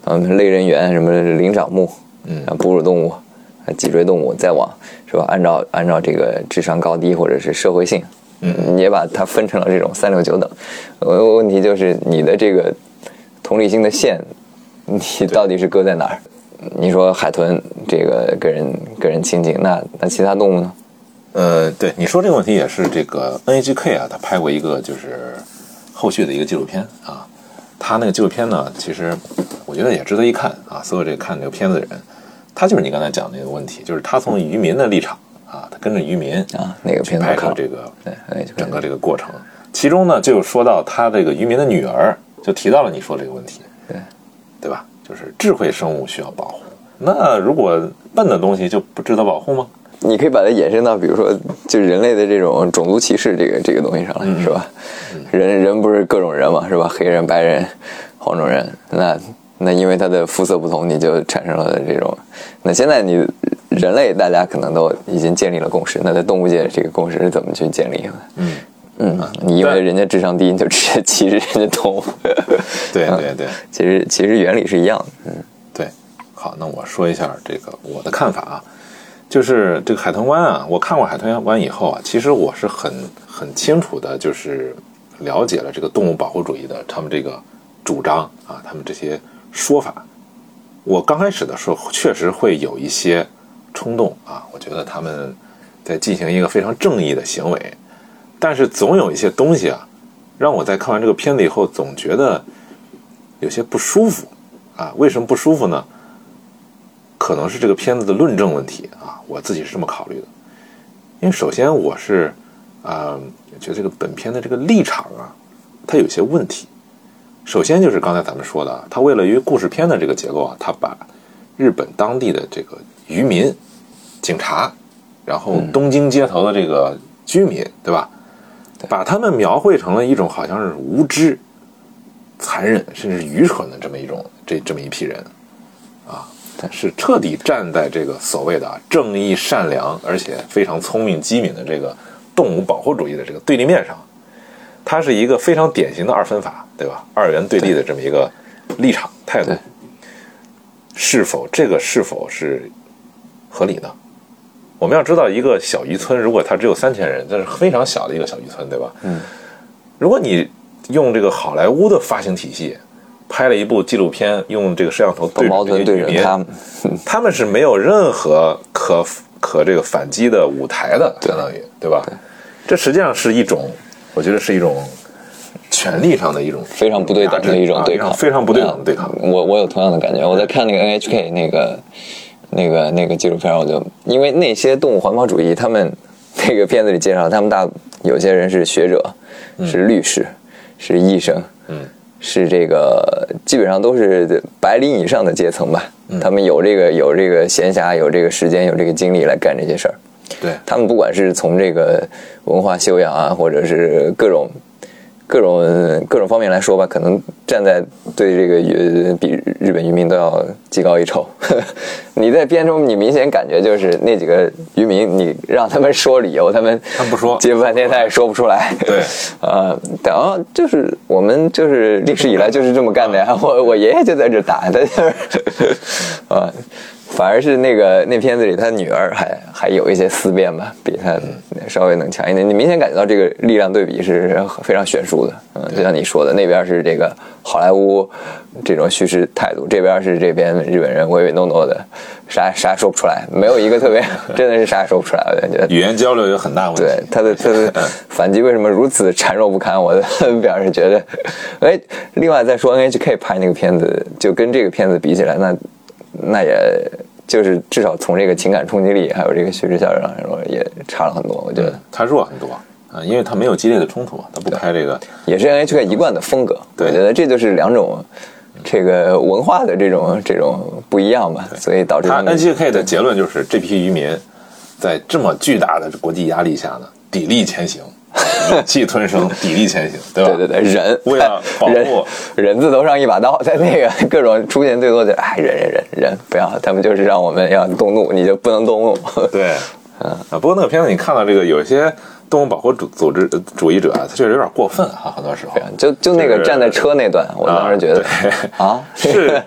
嗯，类人猿什么灵长目， 嗯， 哺乳动物，脊椎动物，再往是吧？按照按照这个智商高低或者是社会性， 嗯， 你也把它分成了这种三六九等。呃，问题就是你的这个同理心的线，你到底是搁在哪儿？你说海豚这个跟人跟人亲近，那那其他动物呢？ 呃，对你说这个问题也是这个 N H K 啊，他拍过一个就是后续的一个纪录片啊。他那个纪录片呢，其实我觉得也值得一看啊。所有这个看这个片子的人，他就是你刚才讲的那个问题，就是他从渔民的立场啊，他跟着渔民啊，那个片子拍摄这个对整个这个过程。其中呢，就说到他这个渔民的女儿，就提到了你说这个问题， 对对吧？就是智慧生物需要保护。那如果笨的东西就不值得保护吗？ 你可以把它延伸到，比如说，就是人类的这种种族歧视这个这个东西上来， 嗯、 是吧？ 嗯、 人人不是各种人嘛，是吧？黑人、白人、黄种人，那那因为他的肤色不同，你就产生了这种。那现在你人类大家可能都已经建立了共识，那在动物界这个共识是怎么去建立的？ 嗯嗯，你因为人家智商低，你就直接歧视人家动物。 对对对， 其实其实原理是一样的。嗯， 对。好，那我说一下这个我的看法啊。就是这个海豚湾啊，我看过海豚湾以后啊，其实我是很很清楚的，就是了解了这个动物保护主义的他们这个主张啊，他们这些说法。我刚开始的时候确实会有一些冲动啊，我觉得他们在进行一个非常正义的行为，但是总有一些东西啊，让我在看完这个片子以后，总觉得有些不舒服啊。为什么不舒服呢？可能是这个片子的论证问题啊，我自己是这么考虑的。因为首先我是啊、呃，觉得这个本片的这个立场啊，它有些问题。首先就是刚才咱们说的啊，它为了一个故事片的这个结构啊，它把日本当地的这个渔民、警察，然后东京街头的这个居民，对吧？把他们描绘成了一种好像是无知、残忍甚至愚蠢的这么一种这这么一批人啊。是彻底站在这个所谓的正义善良而且非常聪明机敏的这个动物保护主义的这个对立面上，它是一个非常典型的二分法，对吧？二元对立的这么一个立场态度，是否这个是否是合理的？我们要知道，一个小渔村如果它只有三千人，这是非常小的一个小渔村，对吧？ 嗯， 如果你用这个好莱坞的发行体系拍了一部纪录片，用这个摄像头对着这些渔民，他们他们是没有任何可可这个反击的舞台的，相当于 对, 对吧？对，这实际上是一种，我觉得是一种权力上的一种非常不对等的一种对抗， 啊、非常不对等的对抗。 我我有同样的感觉，我在看那个 N H K 那个那个那个纪录片，我就因为那些动物环保主义，他们那个片子里介绍，他们大有些人是学者， 嗯、 是律师，是医生， 嗯。 是这个基本上都是白领以上的阶层吧， 嗯、 他们有这个有这个闲暇，有这个时间，有这个精力来干这些事儿。 对， 他们不管是从这个文化修养啊，或者是各种各种各种方面来说吧，可能站在对这个比日本渔民都要技高一筹。你在片中，你明显感觉就是那几个渔民，你让他们说理由，他们他不说， 接半天他也说不出来。 对， 啊，然后就是我们就是历史以来就是这么干的呀。我我爷爷就在这打，他就是啊。反而是那个那片子里，他女儿还还有一些思辨吧，比他稍微能强一点。你明显感觉到这个力量对比是非常悬殊的。嗯，就像你说的，那边是这个好莱坞这种叙事态度，这边是这边日本人唯唯诺诺的，啥啥也说不出来，没有一个特别真的是啥也说不出来。我感觉语言交流有很大问题。 对他的他的反击为什么如此孱弱不堪？我表示觉得，哎，另外再说 N H K 拍那个片子，就跟这个片子比起来，那。那也就是至少从这个情感冲击力还有这个叙事效应上来说也差了很多，我觉得、嗯、 它弱很多啊，因为它没有激烈的冲突，它不拍这个， 也是 N H K 一贯的风格。 对， 我觉得这就是两种这个文化的这种这种不一样吧，所以导致它 N H K 的结论就是这批渔民在这么巨大的国际压力下呢，砥砺前行。忍气吞声，砥砺前行，对吧？ 对对对，忍， 为了保护忍字头上一把刀，在那个各种出现最多的，哎，忍忍忍忍，不要，他们就是让我们要动怒，你就不能动怒。 对，嗯啊，不过那个片子你看到这个有一些动物保护主组织主义者，他确实有点过分啊，很多时候。 就就那个站在车那段，我当时觉得啊， 啊是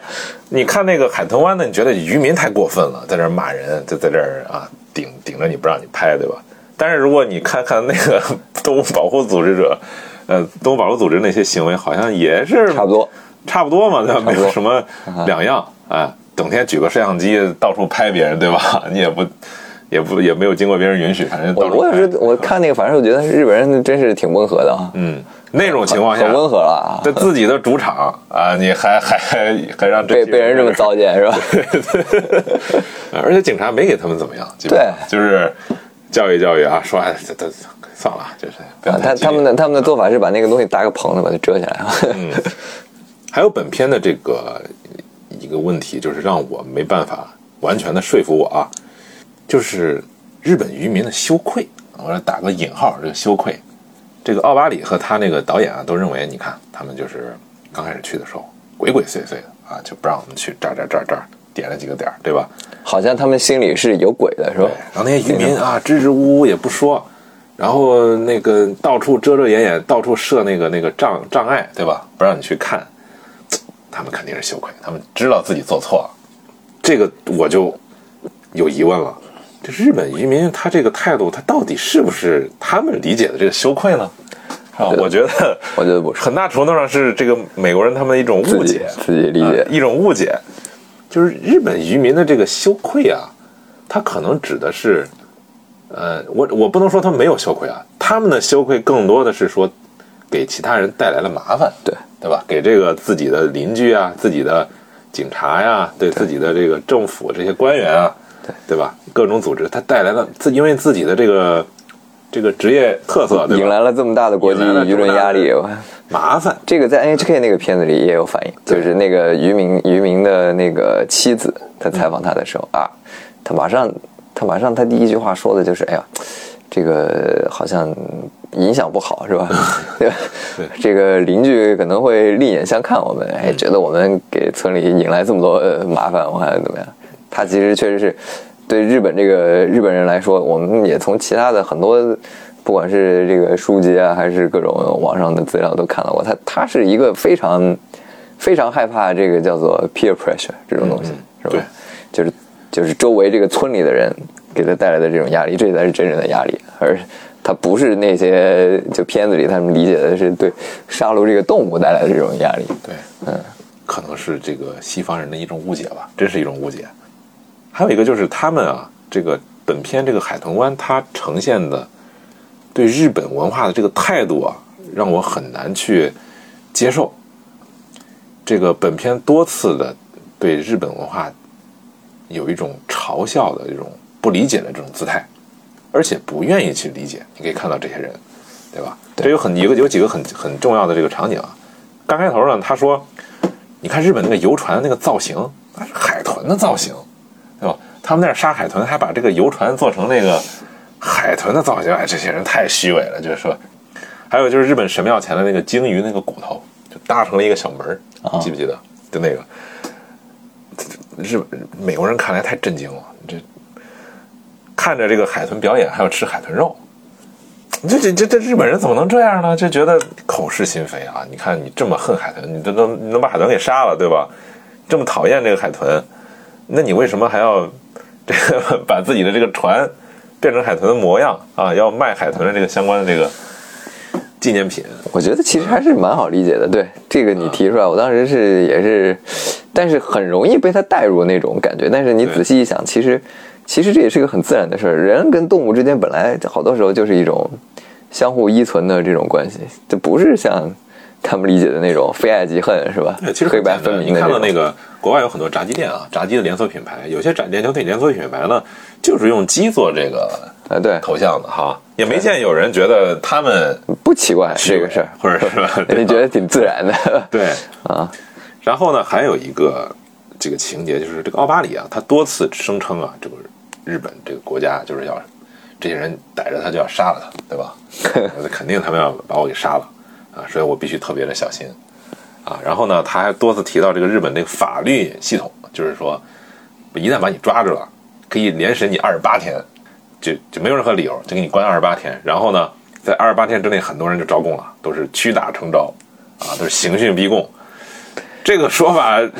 你看那个海豚湾呢，你觉得渔民太过分了，在这儿骂人，就在这儿啊顶顶着你不让你拍，对吧？但是如果你看看那个动物保护组织者，呃，动物保护组织那些行为，好像也是差不多， 差不多嘛，对吧？没有什么两样啊、呃，整天举个摄像机到处拍别人，对吧？你也不。也不也没有经过别人允许，反正我我也是，我看那个，反正我觉得日本人真是挺温和的啊。 嗯，那种情况下很温和了， 在自己的主场啊，你还还还还让被被人这么糟践是吧？ 而且警察没给他们怎么样， 对， 就是教育教育啊，说哎，这这算了，就是啊，他他们的他们的做法是把那个东西搭个棚子把它遮起来。 嗯，还有本片的这个一个问题，就是让我没办法完全的说服我啊。就是日本渔民的羞愧，我说打个引号，这个羞愧，这个奥巴里和他那个导演啊，都认为，你看他们就是刚开始去的时候鬼鬼祟祟的啊，就不让我们去这儿这儿这儿这儿点了几个点，对吧？ 好像他们心里是有鬼的，是吧？ 然后那些渔民啊，支支吾吾也不说，然后那个到处遮遮掩掩，到处设那个那个障障碍，对吧？不让你去看，他们肯定是羞愧，他们知道自己做错了，这个我就有疑问了。这日本渔民他这个态度，他到底是不是他们理解的这个羞愧呢？啊，我觉得， 我觉得不是， 很大程度上是这个美国人他们的一种误解， 自己, 自己理解、 啊、一种误解，就是日本渔民的这个羞愧啊，他可能指的是，呃，我我不能说他们没有羞愧啊，他们的羞愧更多的是说给其他人带来了麻烦， 对对吧？给这个自己的邻居啊，自己的警察呀，对自己的这个政府这些官员啊。对, 对吧？各种组织，它带来了自因为自己的这个这个职业特色，对吧？ 引来了这么大的国际舆论压力， 麻烦。 这个在 N H K 那个片子里也有反映，就是那个渔民渔民的那个妻子，他采访他的时候、嗯、啊，他马上他马上他第一句话说的就是，哎呀，这个好像影响不好，是吧？对吧？对，这个邻居可能会另眼相看我们，哎，觉得我们给村里引来这么多麻烦，我看怎么样？他其实确实是对日本这个日本人来说，我们也从其他的很多不管是这个书籍啊还是各种网上的资料都看到过，他他是一个非常非常害怕这个叫做 peer pressure 这种东西、嗯、是吧？对，就是就是周围这个村里的人给他带来的这种压力，这才是真正的压力，而他不是那些就片子里他们理解的是对杀戮这个动物带来的这种压力。 对，嗯，可能是这个西方人的一种误解吧，真是一种误解。还有一个就是他们啊，这个本片这个海豚湾它呈现的对日本文化的这个态度啊，让我很难去接受。这个本片多次的对日本文化有一种嘲笑的这种不理解的这种姿态，而且不愿意去理解。你可以看到这些人，对吧？对，这有很有个有几个很很重要的这个场景啊。刚开头呢，他说，你看日本那个游船那个造型，那是海豚的造型。对吧？他们在那杀海豚，还把这个游船做成那个海豚的造型，哎，这些人太虚伪了。就是说，还有就是日本神庙前的那个鲸鱼那个骨头，就搭成了一个小门，你记不记得？就那个，日本美国人看来太震惊了。这看着这个海豚表演，还要吃海豚肉，这这这这日本人怎么能这样呢？就觉得口是心非啊！你看你这么恨海豚，你都能你能把海豚给杀了，对吧？这么讨厌这个海豚。那你为什么还要这个把自己的这个船变成海豚的模样啊？要卖海豚的这个相关的这个纪念品？ 我觉得其实还是蛮好理解的。对，这个你提出来，我当时是也是，但是很容易被他带入那种感觉。但是你仔细一想，其实其实这也是个很自然的事儿。人跟动物之间本来好多时候就是一种相互依存的这种关系，这不是像他们理解的那种非爱即恨，是吧？ 对，其实黑白分明的。 你看到那个国外有很多炸鸡店啊，炸鸡的连锁品牌，有些炸连锁连锁品牌呢，就是用鸡做这个啊对头像的哈，也没见有人觉得他们不奇怪这个事儿， 或者是吧？ 你觉得挺自然的。 对啊， 然后呢，还有一个这个情节就是这个奥巴里啊，他多次声称啊，这个日本这个国家就是要这些人逮着他就要杀了他，对吧？肯定他们要把我给杀了。啊，所以我必须特别的小心，啊，然后呢，他还多次提到这个日本这个法律系统，就是说，一旦把你抓住了，可以连审你二十八天，就就没有任何理由就给你关二十八天，然后呢，在二十八天之内，很多人就招供了，都是屈打成招，啊，都是刑讯逼供。这个说法，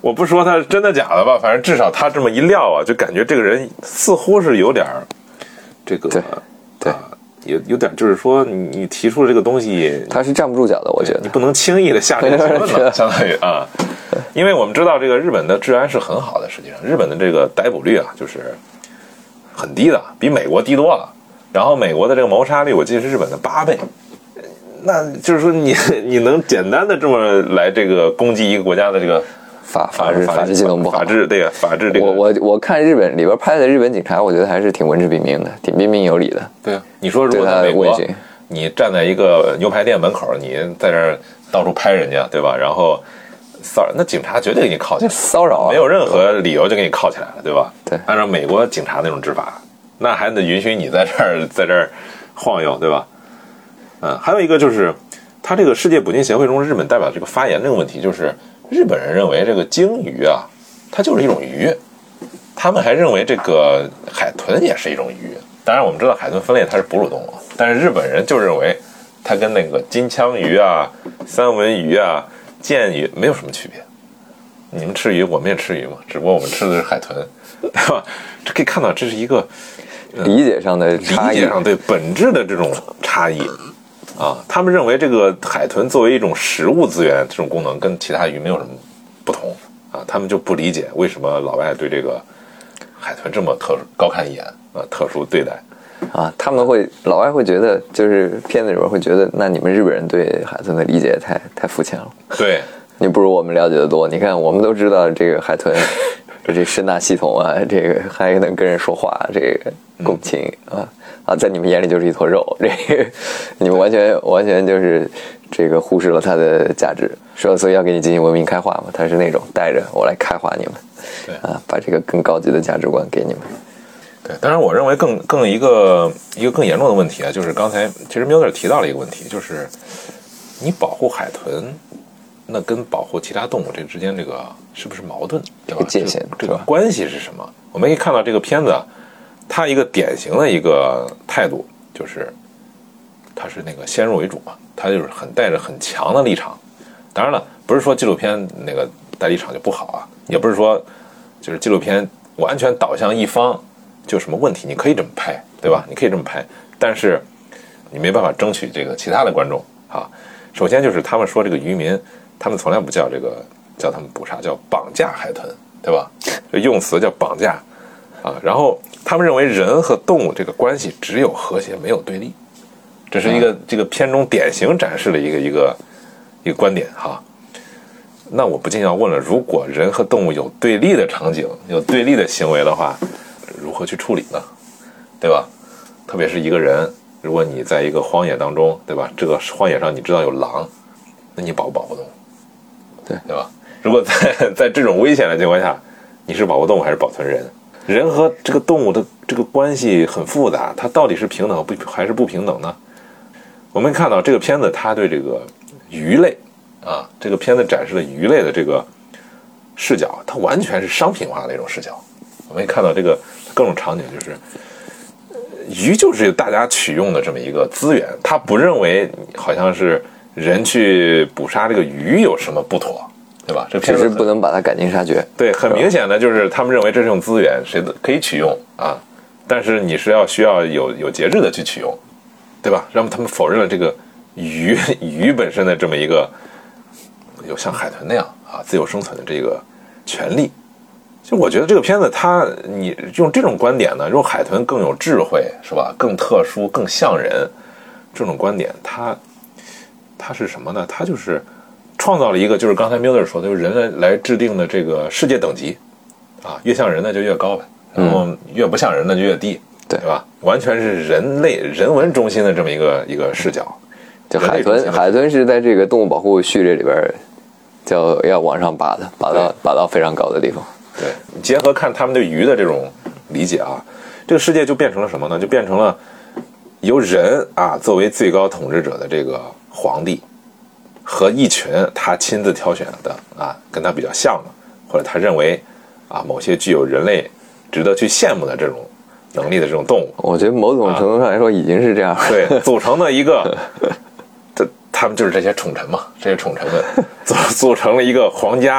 我不说他是真的假的吧，反正至少他这么一撂啊，就感觉这个人似乎是有点这个对对。 啊有有点就是说你你提出的这个东西他是站不住脚的，我觉得你不能轻易的下这个结论了，相当于啊，因为我们知道这个日本的治安是很好的，实际上日本的这个逮捕率啊就是很低的，比美国低多了。然后美国的这个谋杀率我记得是日本的八倍，那就是说你你能简单的这么来这个攻击一个国家的这个法法治法治系统不好， 法治对呀，法治这个我我我看日本里边拍的日本警察，我觉得还是挺文质彬彬的，挺彬彬有礼的。 对啊，你说如果在美国，你站在一个牛排店门口，你在这儿到处拍人家，对吧？然后骚扰，那警察绝对给你铐起来， 骚扰、啊、 没有任何理由就给你铐起来了，对吧？ 对， 按照美国警察那种执法，那还得允许你在这儿在这儿晃悠，对吧？嗯，还有一个就是他这个世界捕鲸协会中日本代表这个发言这个问题，就是日本人认为这个鲸鱼啊，它就是一种鱼，他们还认为这个海豚也是一种鱼。当然我们知道海豚分类它是哺乳动物，但是日本人就认为它跟那个金枪鱼啊、三文鱼啊、剑鱼没有什么区别。你们吃鱼，我们也吃鱼嘛，只不过我们吃的是海豚，对吧？这可以看到这是一个、 呃、理解上的差异， 理解上对本质的这种差异啊。他们认为这个海豚作为一种食物资源，这种功能跟其他鱼没有什么不同啊，他们就不理解为什么老外对这个海豚这么特殊高看一眼啊，特殊对待啊。他们会老外会觉得，就是片子里边会觉得，那你们日本人对海豚的理解太太肤浅了。 对， 你不如我们了解的多。你看，我们都知道这个海豚，这声呐系统啊，这个还能跟人说话，这个共情啊啊，在你们眼里就是一坨肉，这个你们完全完全就是这个忽视了它的价值，说所以要给你进行文明开化嘛，它是那种带着我来开化你们， 对啊，把这个更高级的价值观给你们。 对，当然我认为更更一个一个更严重的问题啊，就是刚才其实喵姐提到了一个问题，就是你保护海豚，那跟保护其他动物这之间这个是不是矛盾，对吧？ 界限这个关系是什么？我们可以看到这个片子啊，它一个典型的一个态度就是它是那个先入为主嘛，它就是很带着很强的立场。当然了，不是说纪录片那个带立场就不好啊，也不是说就是纪录片完全导向一方就有什么问题，你可以这么拍，对吧？你可以这么拍，但是你没办法争取这个其他的观众啊。首先就是他们说这个渔民，他们从来不叫这个叫他们捕杀，叫绑架海豚，对吧？这用词叫绑架啊。然后他们认为人和动物这个关系只有和谐没有对立，这是一个这个片中典型展示的一个一个一个观点哈。那我不禁要问了，如果人和动物有对立的场景，有对立的行为的话，如何去处理呢？对吧？特别是一个人，如果你在一个荒野当中，对吧？这个荒野上你知道有狼，那你保不保护动物？ 对， 对吧？如果在在这种危险的情况下，你是保护动物还是保存人？人和这个动物的这个关系很复杂，它到底是平等不还是不平等呢？我们看到这个片子，它对这个鱼类啊，这个片子展示了鱼类的这个视角，它完全是商品化的一种视角。我们可以看到这个各种场景，就是鱼就是大家取用的这么一个资源，他不认为好像是人去捕杀这个鱼有什么不妥，对吧？这只是不能把它赶尽杀绝。 对，很明显的就是他们认为这是种资源，谁都可以取用啊，但是你是要需要有有节制的去取用，对吧？让他们否认了这个鱼鱼本身的这么一个有像海豚那样啊自由生存的这个权利。就我觉得这个片子它你用这种观点呢，用海豚更有智慧是吧，更特殊更像人这种观点，它它是什么呢？它就是创造了一个就是刚才 Miller 说的，就是人来来制定的这个世界等级啊，越像人的就越高呗，然后越不像人的就越低，对吧？完全是人类人文中心的这么一个一个视角。 就海豚海豚是在这个动物保护序列里边叫要往上拔的，拔到拔到非常高的地方。 对，结合看他们对鱼的这种理解啊，这个世界就变成了什么呢？就变成了由人啊作为最高统治者的这个皇帝和一群他亲自挑选的啊跟他比较像的，或者他认为啊某些具有人类值得去羡慕的这种能力的这种动物， 我觉得某种程度上来说已经是这样， 啊、对，组成了一个这他们就是这些宠臣嘛，这些宠臣们组组成了一个皇家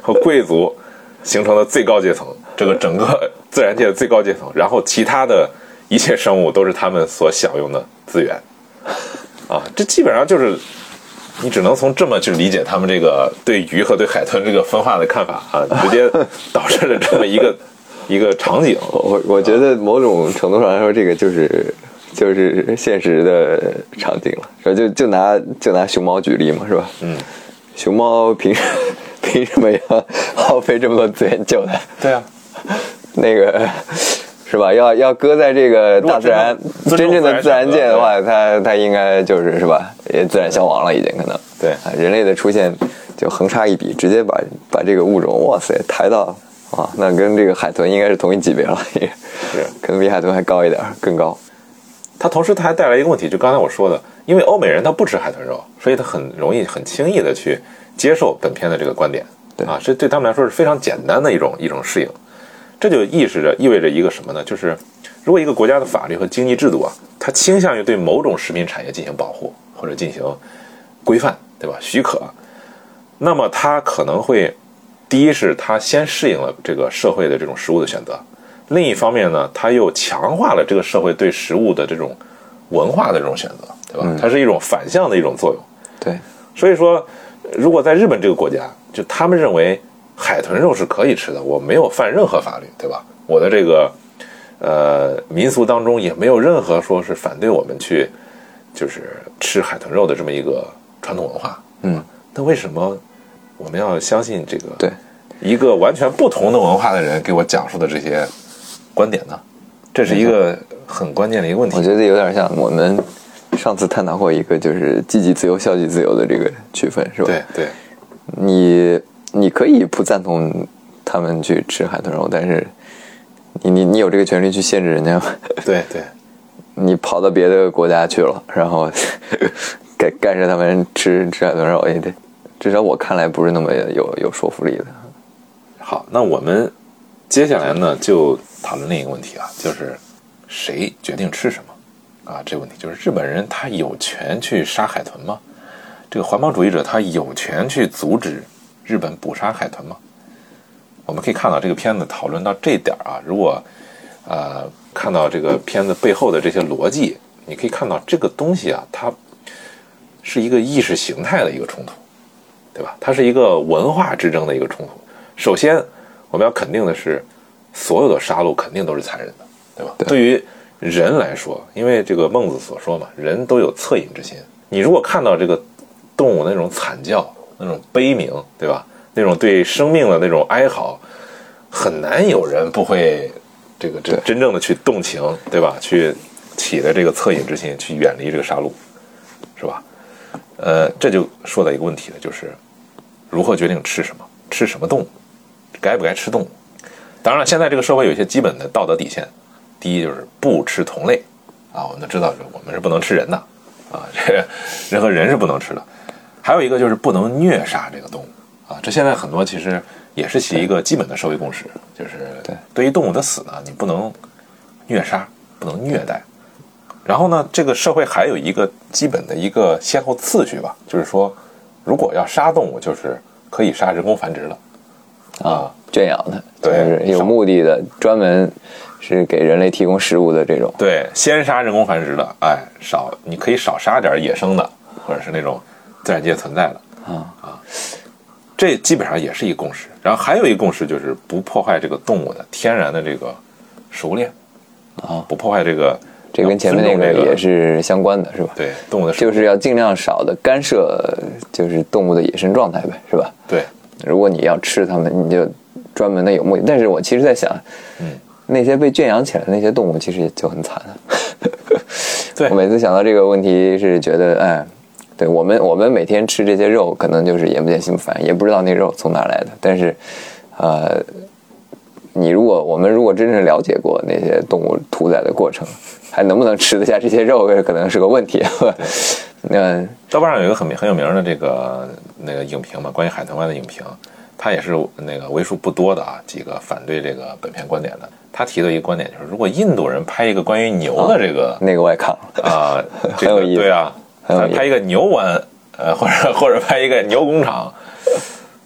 和贵族形成的最高阶层，这个整个自然界的最高阶层，然后其他的一切生物都是他们所享用的资源啊，这基本上就是你只能从这么去理解他们这个对鱼和对海豚这个分化的看法啊，直接导致了这么一个一个场景。 我我觉得某种程度上来说，这个就是就是现实的场景了。就就拿就拿熊猫举例嘛，是吧？ 嗯， 熊猫凭凭什么要耗费这么多资源救它？ 对啊， 那个。是吧？要要搁在这个大自然真正的自然界的话，它它应该就是是吧？也自然消亡了，已经可能。 对啊，人类的出现就横插一笔，直接把把这个物种哇塞抬到啊，那跟这个海豚应该是同一级别了， 是可能比海豚还高一点，更高。 它同时它还带来一个问题，就刚才我说的，因为欧美人他不吃海豚肉，所以他很容易很轻易的去接受本片的这个观点。 对啊，这对他们来说是非常简单的一种一种适应。这就意识着意味着一个什么呢？就是如果一个国家的法律和经济制度啊，它倾向于对某种食品产业进行保护或者进行规范，对吧？许可，那么它可能会，第一是它先适应了这个社会的这种食物的选择，另一方面呢，它又强化了这个社会对食物的这种文化的这种选择，对吧？ 嗯、 它是一种反向的一种作用。 对， 所以说，如果在日本这个国家，就他们认为海豚肉是可以吃的，我没有犯任何法律，对吧？我的这个呃民俗当中也没有任何说是反对我们去就是吃海豚肉的这么一个传统文化。 嗯， 那为什么我们要相信这个对一个完全不同的文化的人给我讲述的这些观点呢？这是一个很关键的一个问题。 我觉得有点像我们上次探讨过一个就是积极自由、消极自由的这个区分，是吧？ 对对， 你。你可以不赞同他们去吃海豚肉，但是你你你有这个权利去限制人家吗？ 对对， 你跑到别的国家去了，然后干干涉他们吃吃海豚肉，也得至少我看来不是那么有有说服力的。 好，那我们接下来呢就讨论另一个问题啊，就是谁决定吃什么啊？这个问题就是日本人他有权去杀海豚吗？这个环保主义者他有权去阻止日本捕杀海豚吗？我们可以看到这个片子讨论到这点啊，如果呃看到这个片子背后的这些逻辑，你可以看到这个东西啊，它是一个意识形态的一个冲突，对吧？它是一个文化之争的一个冲突。首先，我们要肯定的是，所有的杀戮肯定都是残忍的，对吧？ 对， 对于人来说，因为这个孟子所说嘛，人都有恻隐之心。你如果看到这个动物那种惨叫，那种悲鸣，对吧？那种对生命的那种哀嚎，很难有人不会这个这真正的去动情，对吧？去起的这个恻隐之心，去远离这个杀戮，是吧？呃，这就说到一个问题了，就是如何决定吃什么，吃什么动物，该不该吃动物？当然了，现在这个社会有一些基本的道德底线，第一就是不吃同类啊，我们都知道我们是不能吃人的啊，这个人和人是不能吃的。还有一个就是不能虐杀这个动物啊，这现在很多其实也是其一个基本的社会共识，就是对于动物的死呢，你不能虐杀，不能虐待。然后呢，这个社会还有一个基本的一个先后次序吧，就是说，如果要杀动物，就是可以杀人工繁殖了啊，圈养的， 对， 就是有目的的，专门是给人类提供食物的这种。 对，先杀人工繁殖的，哎，少你可以少杀点野生的，或者是那种自然界存在的啊啊，这基本上也是一个共识。然后还有一个共识就是不破坏这个动物的天然的这个食物链啊， 不破坏这个。 这跟前面那个也是相关的，是吧？ 对，动物的就是要尽量少的干涉，就是动物的野生状态呗，是吧？ 对， 如果你要吃它们，你就专门的有目的。但是我其实在想， 嗯， 那些被圈养起来的那些动物，其实就很惨了。 对， 我每次想到这个问题，是觉得，哎，对我们我们每天吃这些肉，可能就是眼不见心不烦，也不知道那肉从哪来的。但是，呃，你如果我们如果真正了解过那些动物屠宰的过程，还能不能吃得下这些肉，可能是个问题。那豆瓣上有一个很很有名的这个那个影评嘛，关于海豚湾的影评，他也是那个为数不多的啊几个反对这个本片观点的。他提的一个观点就是，如果印度人拍一个关于牛的这个、 啊、那个我也看了啊，这个很有意思， 对啊，他拍一个牛湾，呃，或者或者拍一个牛工厂，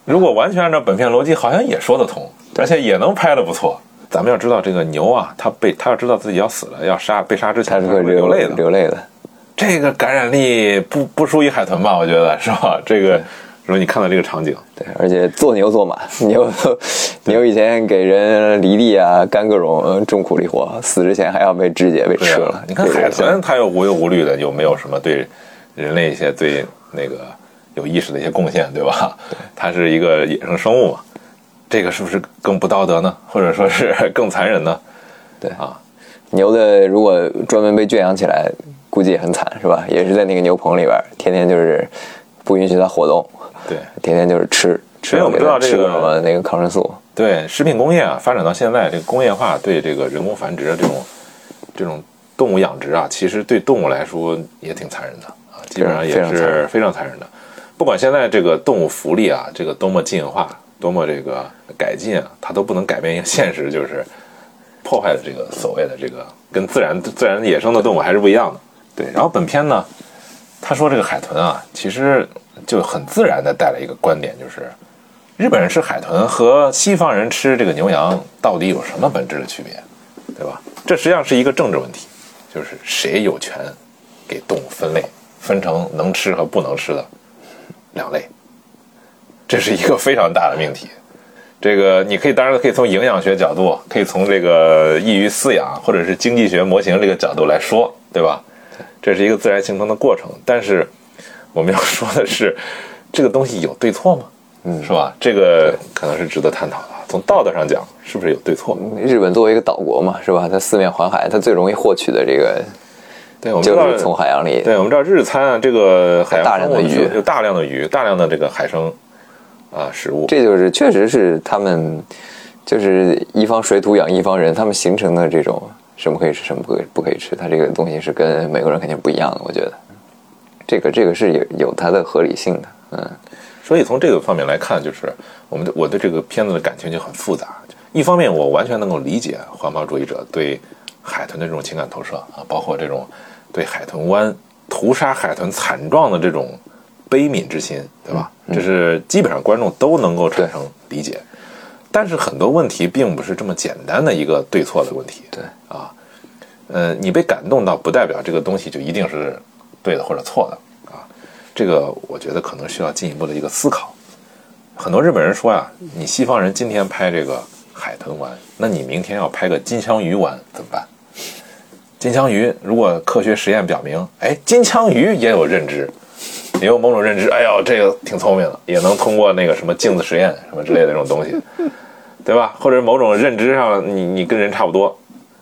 如果完全按照本片逻辑，好像也说得通，而且也能拍得不错。咱们要知道，这个牛啊，它被它要知道自己要死了，要杀被杀之前， 它是会流泪的， 流泪的。 这个感染力不不输于海豚吧？我觉得是吧？这个，如果你看到这个场景， 对，而且做牛做马，牛牛以前给人犁地啊，干各种重苦力活，死之前还要被肢解被吃了。 啊、你看海豚，它又无忧无虑的，有没有什么对人类一些最那个有意识的一些贡献，对吧？对，它是一个野生生物嘛，这个是不是更不道德呢？或者说是更残忍呢？ 对啊， 牛的如果专门被圈养起来，估计也很惨，是吧？也是在那个牛棚里边，天天就是不允许它活动， 对， 天天就是吃吃。 我们知道这个什么那个抗生素， 对，食品工业啊，发展到现在，这个工业化对这个人工繁殖的这种这种动物养殖啊，其实对动物来说也挺残忍的啊，基本上也是非常残忍的。不管现在这个动物福利啊，这个多么进化，多么这个改进啊，它都不能改变一个现实，就是破坏了这个所谓的这个跟自然自然野生的动物还是不一样的。对，然后本片呢，他说这个海豚啊，其实就很自然的带来一个观点，就是日本人吃海豚和西方人吃这个牛羊到底有什么本质的区别，对吧？这实际上是一个政治问题，就是谁有权给动物分类，分成能吃和不能吃的两类，这是一个非常大的命题。这个你可以当然可以从营养学角度，可以从这个易于饲养或者是经济学模型这个角度来说，对吧？这是一个自然形成的过程，但是我们要说的是，这个东西有对错吗？嗯，是吧？这个可能是值得探讨的。从道德上讲，是不是有对错？ 日本作为一个岛国嘛，是吧？它四面环海，它最容易获取的这个， 对，我们知道就是从海洋里。 对，我们知道日餐啊，这个海洋大量的鱼， 有大量的鱼，大量的这个海生啊食物。 这就是确实是他们，就是一方水土养一方人，他们形成的这种。什么可以吃，什么不可以不可以吃，它这个东西是跟美国人肯定不一样的，我觉得，这个这个是有有它的合理性的，嗯， 所以从这个方面来看，就是我们我对这个片子的感情就很复杂。一方面，我完全能够理解环保主义者对海豚的这种情感投射啊，包括这种对海豚湾屠杀海豚惨状的这种悲悯之心，对吧？ 嗯、 这是基本上观众都能够产生理解。但是很多问题并不是这么简单的一个对错的问题， 对啊，呃，你被感动到不代表这个东西就一定是对的或者错的啊，这个我觉得可能需要进一步的一个思考。很多日本人说呀，你西方人今天拍这个海豚湾，那你明天要拍个金枪鱼湾怎么办？金枪鱼如果科学实验表明，哎，金枪鱼也有认知，也有某种认知，哎呦，这个挺聪明的，也能通过那个什么镜子实验什么之类的这种东西。对吧？或者某种认知上你你跟人差不多，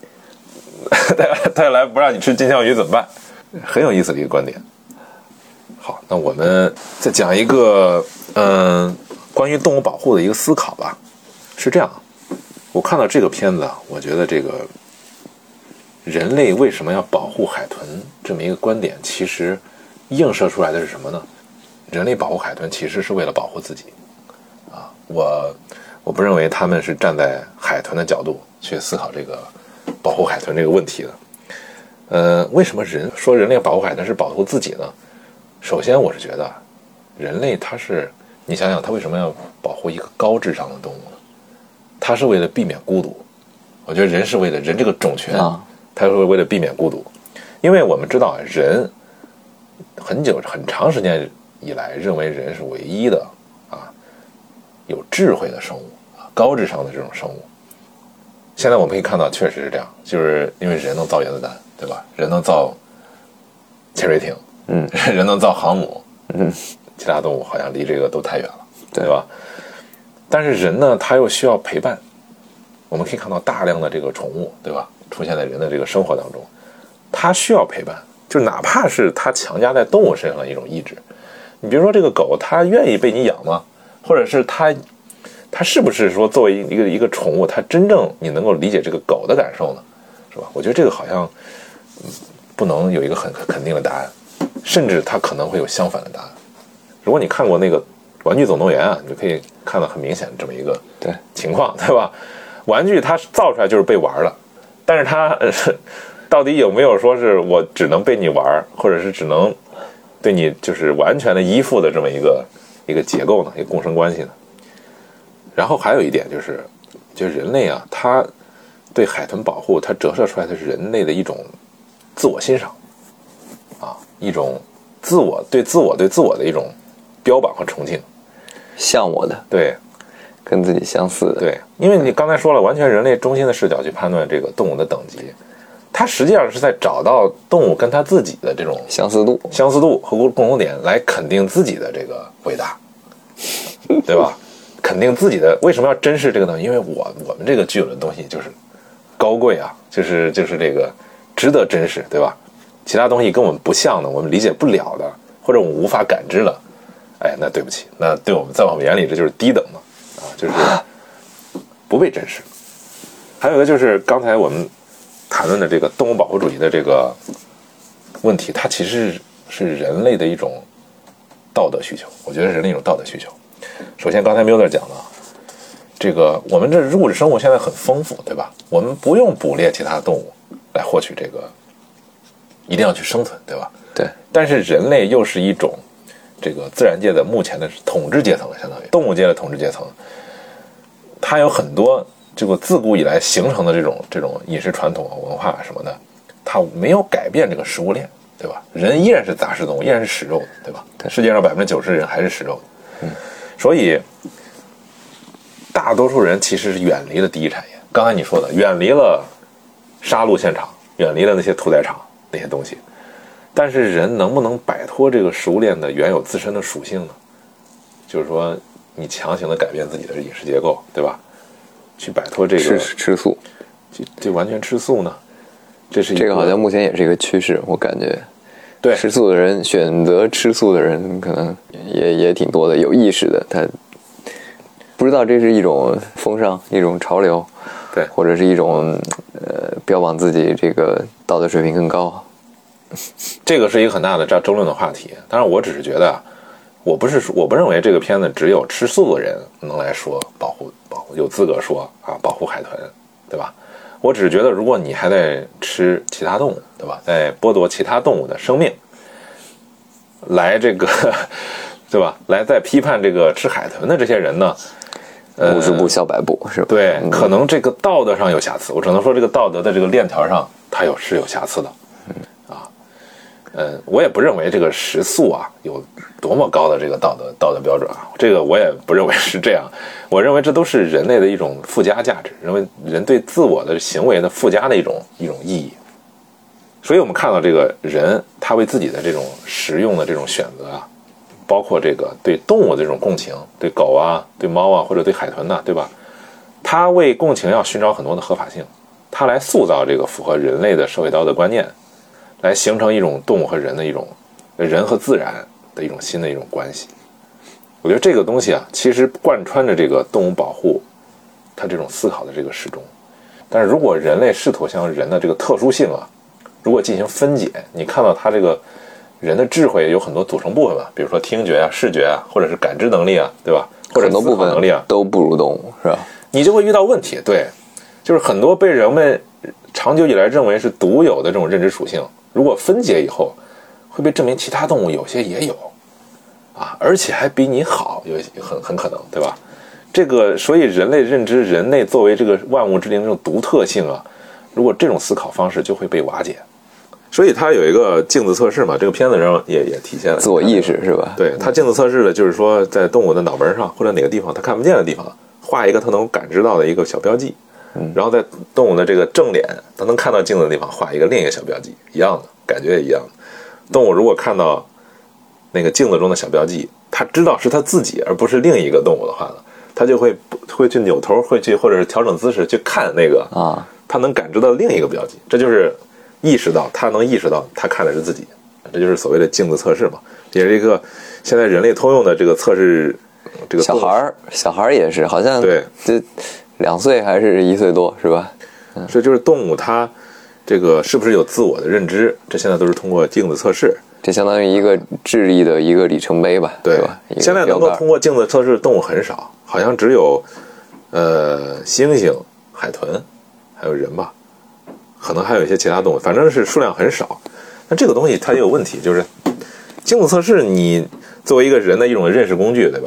他来不让你吃金枪鱼怎么办？很有意思的一个观点。好，那我们再讲一个嗯、呃、关于动物保护的一个思考吧。是这样，我看到这个片子啊，我觉得这个人类为什么要保护海豚这么一个观点，其实映射出来的是什么呢？人类保护海豚其实是为了保护自己啊，我。我不认为他们是站在海豚的角度去思考这个保护海豚这个问题的。呃，为什么人说人类保护海豚是保护自己呢？首先，我是觉得人类他是，你想想他为什么要保护一个高智商的动物呢？他是为了避免孤独。我觉得人是为了人这个种群，他是为了避免孤独。因为我们知道人很久很长时间以来认为人是唯一的啊有智慧的生物。高智商的这种生物，现在我们可以看到确实是这样，就是因为人能造原子弹，对吧？人能造潜水艇，嗯，人能造航母，嗯，其他动物好像离这个都太远了，对吧？但是人呢，他又需要陪伴。我们可以看到大量的这个宠物，对吧？出现在人的这个生活当中，它需要陪伴，就哪怕是它强加在动物身上的一种意志。你比如说这个狗，它愿意被你养吗？或者是它？它是不是说作为一个一个宠物，它真正你能够理解这个狗的感受呢？是吧？我觉得这个好像、嗯、不能有一个很肯定的答案，甚至它可能会有相反的答案。如果你看过那个《玩具总动员》啊，你就可以看到很明显这么一个情况， 对, 对吧？玩具它造出来就是被玩了，但是它、呃、到底有没有说是我只能被你玩，或者是只能对你就是完全的依附的这么一个一个结构呢？一个共生关系呢？ 然后还有一点就是，就是人类啊，他对海豚保护，它折射出来的是人类的一种自我欣赏啊，一种自我对自我对自我的一种标榜和崇敬， 像我的， 对， 跟自己相似的， 对，因为你刚才说了，完全人类中心的视角去判断这个动物的等级，它实际上是在找到动物跟它自己的这种相似度、 相似度和共同点，来肯定自己的这个伟大，对吧？肯定自己的为什么要珍视这个东西？因为我我们这个具有的东西就是高贵啊，就是就是这个值得珍视，对吧？其他东西跟我们不像的，我们理解不了的，或者我们无法感知的，哎，那对不起，那对我们在我们眼里这就是低等的啊，就是不被珍视。还有一个就是刚才我们谈论的这个动物保护主义的这个问题，它其实是人类的一种道德需求，我觉得是人类一种道德需求。首先刚才 Miller 讲了，这个我们这物质生物现在很丰富，对吧？我们不用捕猎其他动物来获取这个，一定要去生存，对吧？ 对。 但是人类又是一种这个自然界的目前的统治阶层了，相当于动物界的统治阶层，它有很多这个自古以来形成的这种这种饮食传统和文化什么的，它没有改变这个食物链，对吧？人依然是杂食动物，依然是食肉的，对吧？ 对， 世界上百分之九十的人还是食肉的。 嗯， 所以大多数人其实是远离了第一产业。刚才你说的，远离了杀戮现场，远离了那些屠宰场那些东西。但是人能不能摆脱这个食物链的原有自身的属性呢？就是说，你强行的改变自己的饮食结构，对吧？去摆脱这个吃吃素， 就就完全吃素呢？这是一这个好像目前也是一个趋势，我感觉。 对， 吃素的人，选择吃素的人可能也也挺多的，有意识的，他不知道这是一种风尚，一种潮流， 对， 或者是一种呃标榜自己这个道德水平更高。 这个是一个很大的争论的话题。当然，我只是觉得，我不是我不认为这个片子只有吃素的人能来说保护保护有资格说啊保护海豚，对吧？我只是觉得，如果你还在吃其他动物，对吧？在剥夺其他动物的生命，来这个，对吧？来再批判这个吃海豚的这些人呢， 五十步笑百步，是吧？ 对， 嗯、 可能这个道德上有瑕疵，我只能说这个道德的这个链条上，它有是有瑕疵的。啊，呃，我也不认为这个食素啊有多么高的这个道德道德标准啊，这个我也不认为是这样。我认为这都是人类的一种附加价值，认为人对自我的行为的附加的一种一种意义。所以我们看到这个人他为自己的这种实用的这种选择啊，包括这个对动物的这种共情，对狗啊、对猫啊或者对海豚呐、啊，对吧？他为共情要寻找很多的合法性，他来塑造这个符合人类的社会道德观念，来形成一种动物和人的一种人和自然的一种新的一种关系。我觉得这个东西啊，其实贯穿着这个动物保护它这种思考的这个始终。但是如果人类试图向人的这个特殊性啊，如果进行分解，你看到它这个人的智慧有很多组成部分吧，比如说听觉啊、视觉啊，或者是感知能力啊，对吧？或者思考能力啊， 都不如动物，是吧？ 你就会遇到问题。对，就是很多被人们长久以来认为是独有的这种认知属性，如果分解以后，会被证明其他动物有些也有啊，而且还比你好，有很很可能，对吧？这个，所以人类认知人类作为这个万物之灵这种独特性啊，如果这种思考方式就会被瓦解。所以它有一个镜子测试嘛，这个片子上也也体现了自我意识，是吧？ 对，它镜子测试的就是说，在动物的脑门上或者哪个地方它看不见的地方，画一个它能感知到的一个小标记，嗯，然后在动物的这个正脸它能看到镜子的地方画一个另一个小标记，一样的感觉也一样的。动物如果看到那个镜子中的小标记，它知道是它自己而不是另一个动物的话呢，它就会会去扭头，会去或者是调整姿势去看那个啊， 它能感知到另一个标记，这就是意识到它能意识到它看的是自己，这就是所谓的镜子测试嘛，也是一个现在人类通用的这个测试。这个小孩儿小孩儿也是，好像对， 这两岁还是一岁多是吧？ 嗯，这就是动物它这个是不是有自我的认知，这现在都是通过镜子测试。 这相当于一个智力的一个里程碑吧， 对吧？ 现在能够通过镜子测试的动物很少，好像只有呃猩猩、海豚，还有人吧，可能还有一些其他动物，反正是数量很少。那这个东西它也有问题，就是镜子测试，你作为一个人的一种认识工具，对吧？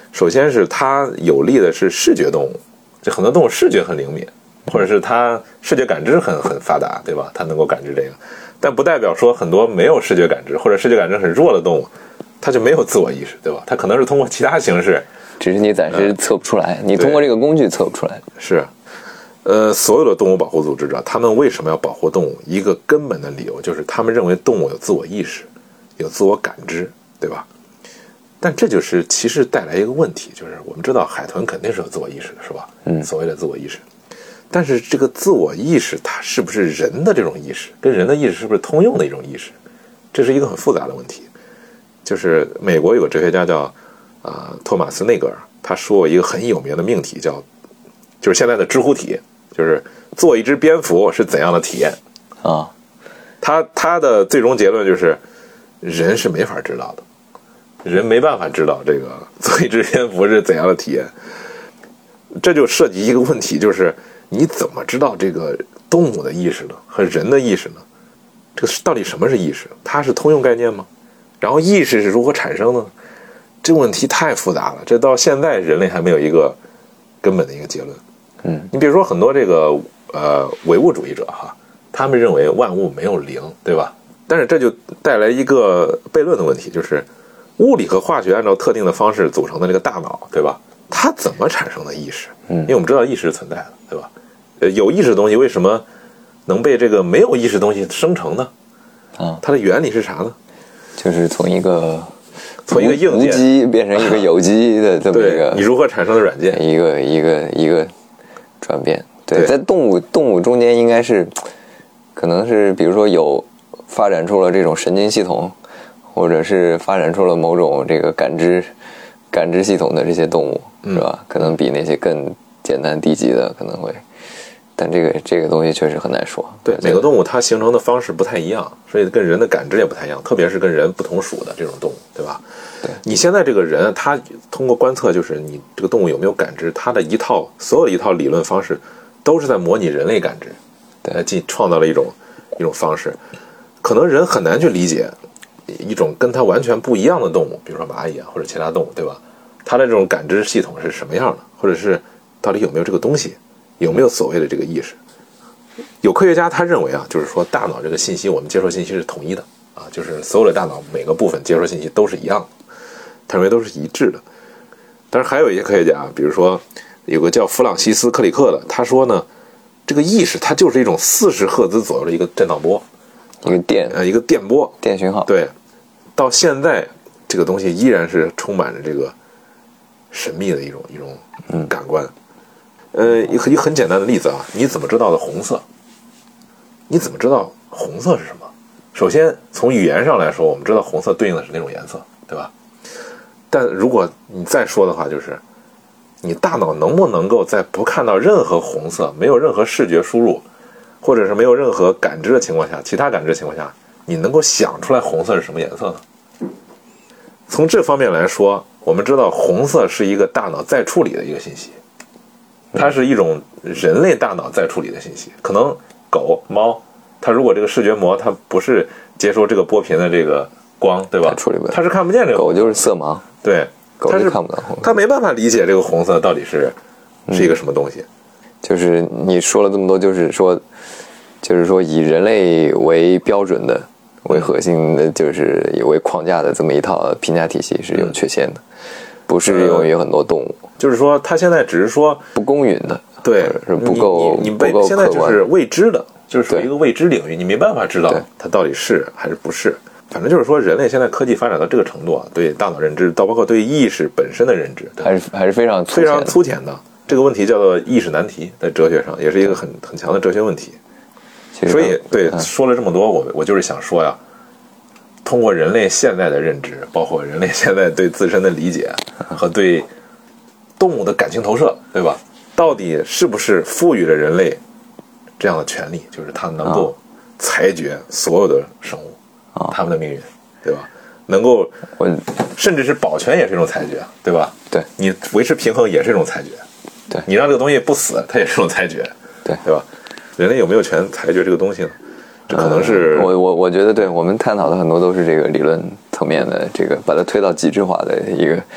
首先是它有利的是视觉动物，这很多动物视觉很灵敏，或者是它视觉感知很很发达，对吧？它能够感知这个，但不代表说很多没有视觉感知或者视觉感知很弱的动物，它就没有自我意识，对吧？它可能是通过其他形式， 只是你暂时测不出来，嗯、你通过这个工具测不出来。 是，呃，所有的动物保护组织者，他们为什么要保护动物？一个根本的理由就是他们认为动物有自我意识，有自我感知，对吧？但这就是其实带来一个问题，就是我们知道海豚肯定是有自我意识的，是吧？ 嗯， 所谓的自我意识，但是这个自我意识它是不是人的这种意识，跟人的意识是不是通用的一种意识？这是一个很复杂的问题。就是美国有个哲学家叫啊、呃、托马斯内格尔，他说过一个很有名的命题，叫就是现在的知乎题，就是做一只蝙蝠是怎样的体验啊？ 他他的最终结论就是人是没法知道的。人没办法知道这个做一只蝙蝠是怎样的体验，这就涉及一个问题，就是你怎么知道这个动物的意识呢和人的意识呢？这个到底什么是意识？它是通用概念吗？然后意识是如何产生的呢？这个问题太复杂了，这到现在人类还没有一个根本的一个结论。 嗯， 你比如说很多这个呃唯物主义者哈，他们认为万物没有灵，对吧？但是这就带来一个悖论的问题，就是物理和化学按照特定的方式组成的这个大脑，对吧？它怎么产生的意识？ 嗯， 因为我们知道意识是存在的，对吧？呃，有意识的东西为什么能被这个没有意识的东西生成呢？ 啊， 它的原理是啥呢？ 就是从一个从一个硬件无机变成一个有机的这么一个， 你如何产生的软件？ 一个一个一个转变。对， 对在动物动物中间应该是，可能是比如说有发展出了这种神经系统。或者是发展出了某种这个感知感知系统的这些动物，是吧？可能比那些更简单低级的可能会，但这个这个东西确实很难说。 对，每个动物它形成的方式不太一样，所以跟人的感知也不太一样，特别是跟人不同属的这种动物，对吧？ 对， 你现在这个人，他通过观测，就是你这个动物有没有感知，他的一套所有的一套理论方式，都是在模拟人类感知，来进创造了一种一种方式，可能人很难去理解。一种跟它完全不一样的动物，比如说蚂蚁啊或者其他动物，对吧？它的这种感知系统是什么样的，或者是到底有没有这个东西，有没有所谓的这个意识？有科学家他认为啊，就是说大脑这个信息，我们接受信息是统一的啊，就是所有的大脑每个部分接受信息都是一样的，他认为都是一致的。但是还有一些科学家，比如说有个叫弗朗西斯·克里克的，他说呢，这个意识它就是一种四十赫兹左右的一个震荡波。 一个电呃一个电波电讯号， 对，到现在这个东西依然是充满着这个神秘的一种一种感官。嗯、呃，一个一个很简单的例子啊，你怎么知道的红色？你怎么知道红色是什么？首先从语言上来说，我们知道红色对应的是那种颜色，对吧？但如果你再说的话，就是你大脑能不能够在不看到任何红色，没有任何视觉输入，或者是没有任何感知的情况下，其他感知的情况下，你能够想出来红色是什么颜色呢？从这方面来说，我们知道红色是一个大脑再处理的一个信息，它是一种人类大脑再处理的信息。可能狗、猫，它如果这个视觉膜它不是接收这个波频的这个光，对吧？ 处理不了， 它是看不见这个。 狗就是色盲， 对， 狗就看不到红色， 它没办法理解这个红色到底是是一个什么东西。嗯， 就是你说了这么多，就是说，就是说以人类为标准的、为核心的，就是为框架的这么一套评价体系是有缺陷的，不适用于很多动物。 就是说，它现在只是说不公允的， 对， 是不够你你不够现在就是未知的，就是属于一个未知领域，你没办法知道它到底是还是不是。反正就是说，人类现在科技发展到这个程度啊，对大脑认知，到包括对意识本身的认知， 还是还是非常非常粗浅的。这个问题叫做意识难题，在哲学上也是一个很很强的哲学问题。所以，对、嗯、说了这么多，我我就是想说呀，通过人类现在的认知，包括人类现在对自身的理解和对动物的感情投射，对吧？到底是不是赋予了人类这样的权利，就是他能够裁决所有的生物、啊、他们的命运，对吧？能够，甚至是保全也是一种裁决，对吧？ 对， 你维持平衡也是一种裁决。 对， 你让这个东西不死，它也是一种裁决， 对对吧？人类有没有权裁决这个东西呢？这可能是、 嗯、我我我觉得，对我们探讨的很多都是这个理论层面的，这个把它推到极致化的一个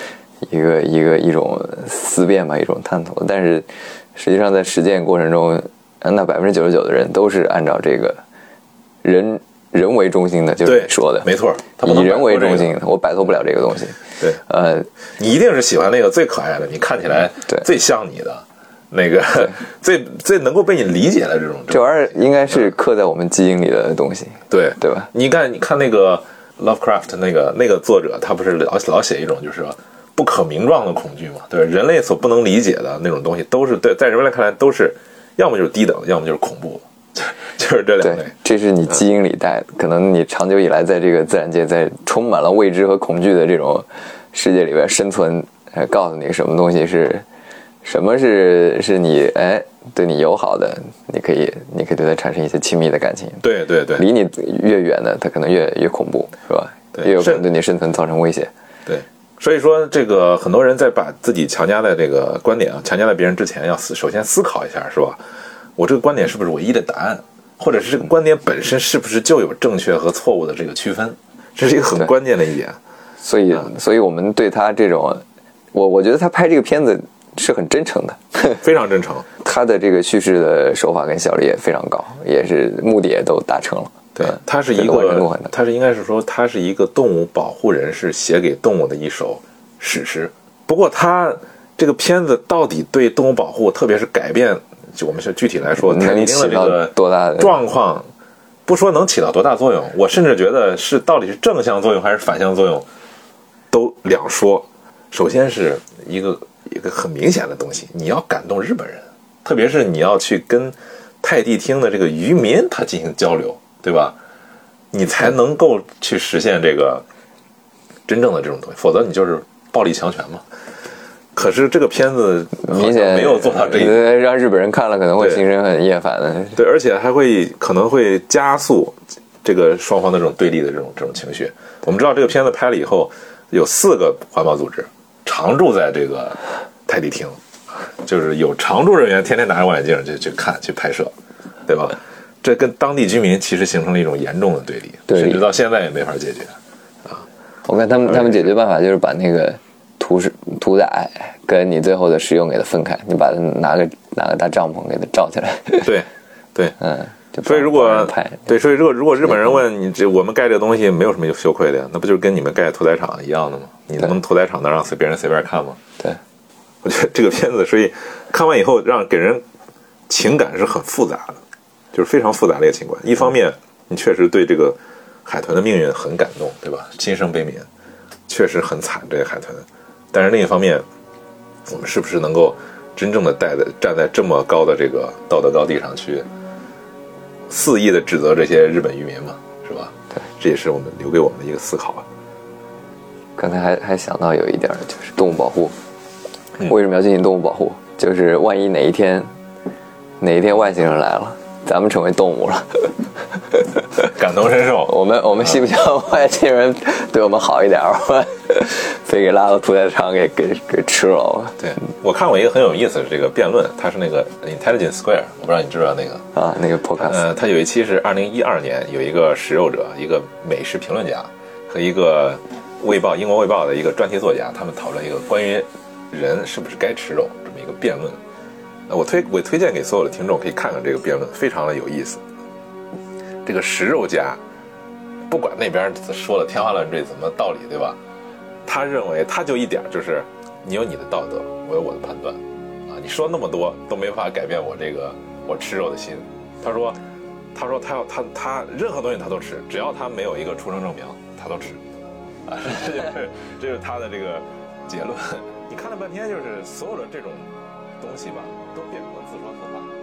一个一个一种思辨吧，一种探讨。但是实际上在实践过程中，那百分之九十九的人都是按照这个人人为中心的，就是你说的， 没错， 以人为中心，我摆脱不了这个东西。 对， 呃， 你一定是喜欢那个最可爱的，你看起来最像你的那个，最最能够被你理解的这种。 这玩意儿应该是刻在我们基因里的东西， 对对吧？ 你看，你看那个 Lovecraft 那个那个作者，他不是老老写一种就是说不可名状的恐惧嘛？对，人类所不能理解的那种东西，都是对，在人类看来都是要么就是低等，要么就是恐怖。就是这两类， 这是你基因里带的、嗯。可能你长久以来在这个自然界，在充满了未知和恐惧的这种世界里边生存，呃，告诉你什么东西是，什么是是你哎对你友好的，你可以你可以对它产生一些亲密的感情。 对对对， 离你越远的，它可能越越恐怖，是吧？ 对， 越有可能对你生存造成威胁。 对，所以说这个很多人在把自己强加在这个观点啊，强加在别人之前，要思首先思考一下，是吧？我这个观点是不是唯一的答案？或者是这个观点本身是不是就有正确和错误的这个区分？这是一个很关键的一点。 所以，所以我们对他这种，我我觉得他拍这个片子是很真诚的， 非常真诚。 他的这个叙事的手法跟效率也非常高，也是目的也都达成了。 对，他是一个，他是应该是说，他是一个动物保护人士写给动物的一首史诗。不过，他这个片子到底对动物保护，特别是改变。就我们是具体来说， 能起到多大的状况，不说能起到多大作用，我甚至觉得是到底是正向作用还是反向作用，都两说。首先是一个一个很明显的东西，你要感动日本人，特别是你要去跟泰迪厅的这个渔民他进行交流，对吧？你才能够去实现这个真正的这种东西，否则你就是暴力强权嘛。可是这个片子明显没有做到这一点， 让日本人看了可能会心生很厌烦的。 对，而且还会可能会加速这个双方的这种对立的这种这种情绪。我们知道这个片子拍了以后，有四个环保组织常驻在这个泰迪厅，就是有常驻人员天天拿着望远镜就去看去拍摄，对吧？这跟当地居民其实形成了一种严重的对立， 对， 甚至到现在也没法解决啊。 我看他们他们解决办法就是把那个图是图载跟你最后的使用给它分开，你把它拿个拿个大帐篷给它罩起来。 对，对， 嗯， 所以如果对，所以如果如果日本人问你，这我们盖这个东西没有什么羞愧的呀，那不就是跟你们盖屠宰场一样的吗？你能屠宰场能让随别人随便看吗？ 对， 我觉得这个片子，所以看完以后让给人情感是很复杂的，就是非常复杂的一个情感。一方面，你确实对这个海豚的命运很感动，对吧？心生悲悯，确实很惨这个海豚。但是另一方面，我们是不是能够真正的带在站在这么高的这个道德高地上去肆意的指责这些日本渔民嘛，是吧？ 对， 这也是我们留给我们的一个思考啊。 刚才还还想到有一点就是动物保护，嗯、为什么要进行动物保护？就是万一哪一天哪一天外星人来了，咱们成为动物了。 感同身受， 我们我们希不希望外星人对我们好一点，非给拉到屠宰场给给给吃了？ 对，我看过一个很有意思的这个辩论，它是那个 Intelligence Square， 我不知道你知不知道那个啊，那个 podcast。 呃，它有一期是二零一二年，有一个食肉者，一个美食评论家和一个卫报英国卫报的一个专题作家，他们讨论一个关于人是不是该吃肉这么一个辩论。我推我推荐给所有的听众可以看看这个辩论，非常的有意思。这个食肉家，不管那边说了天花乱坠怎么道理，对吧？他认为他就一点，就是你有你的道德，我有我的判断啊。你说那么多都没法改变我这个我吃肉的心。他说，他说他要他他任何东西他都吃，只要他没有一个出生证明，他都吃啊。这就是这是他的这个结论。你看了半天，就是所有的这种东西吧，都变成了自说自话。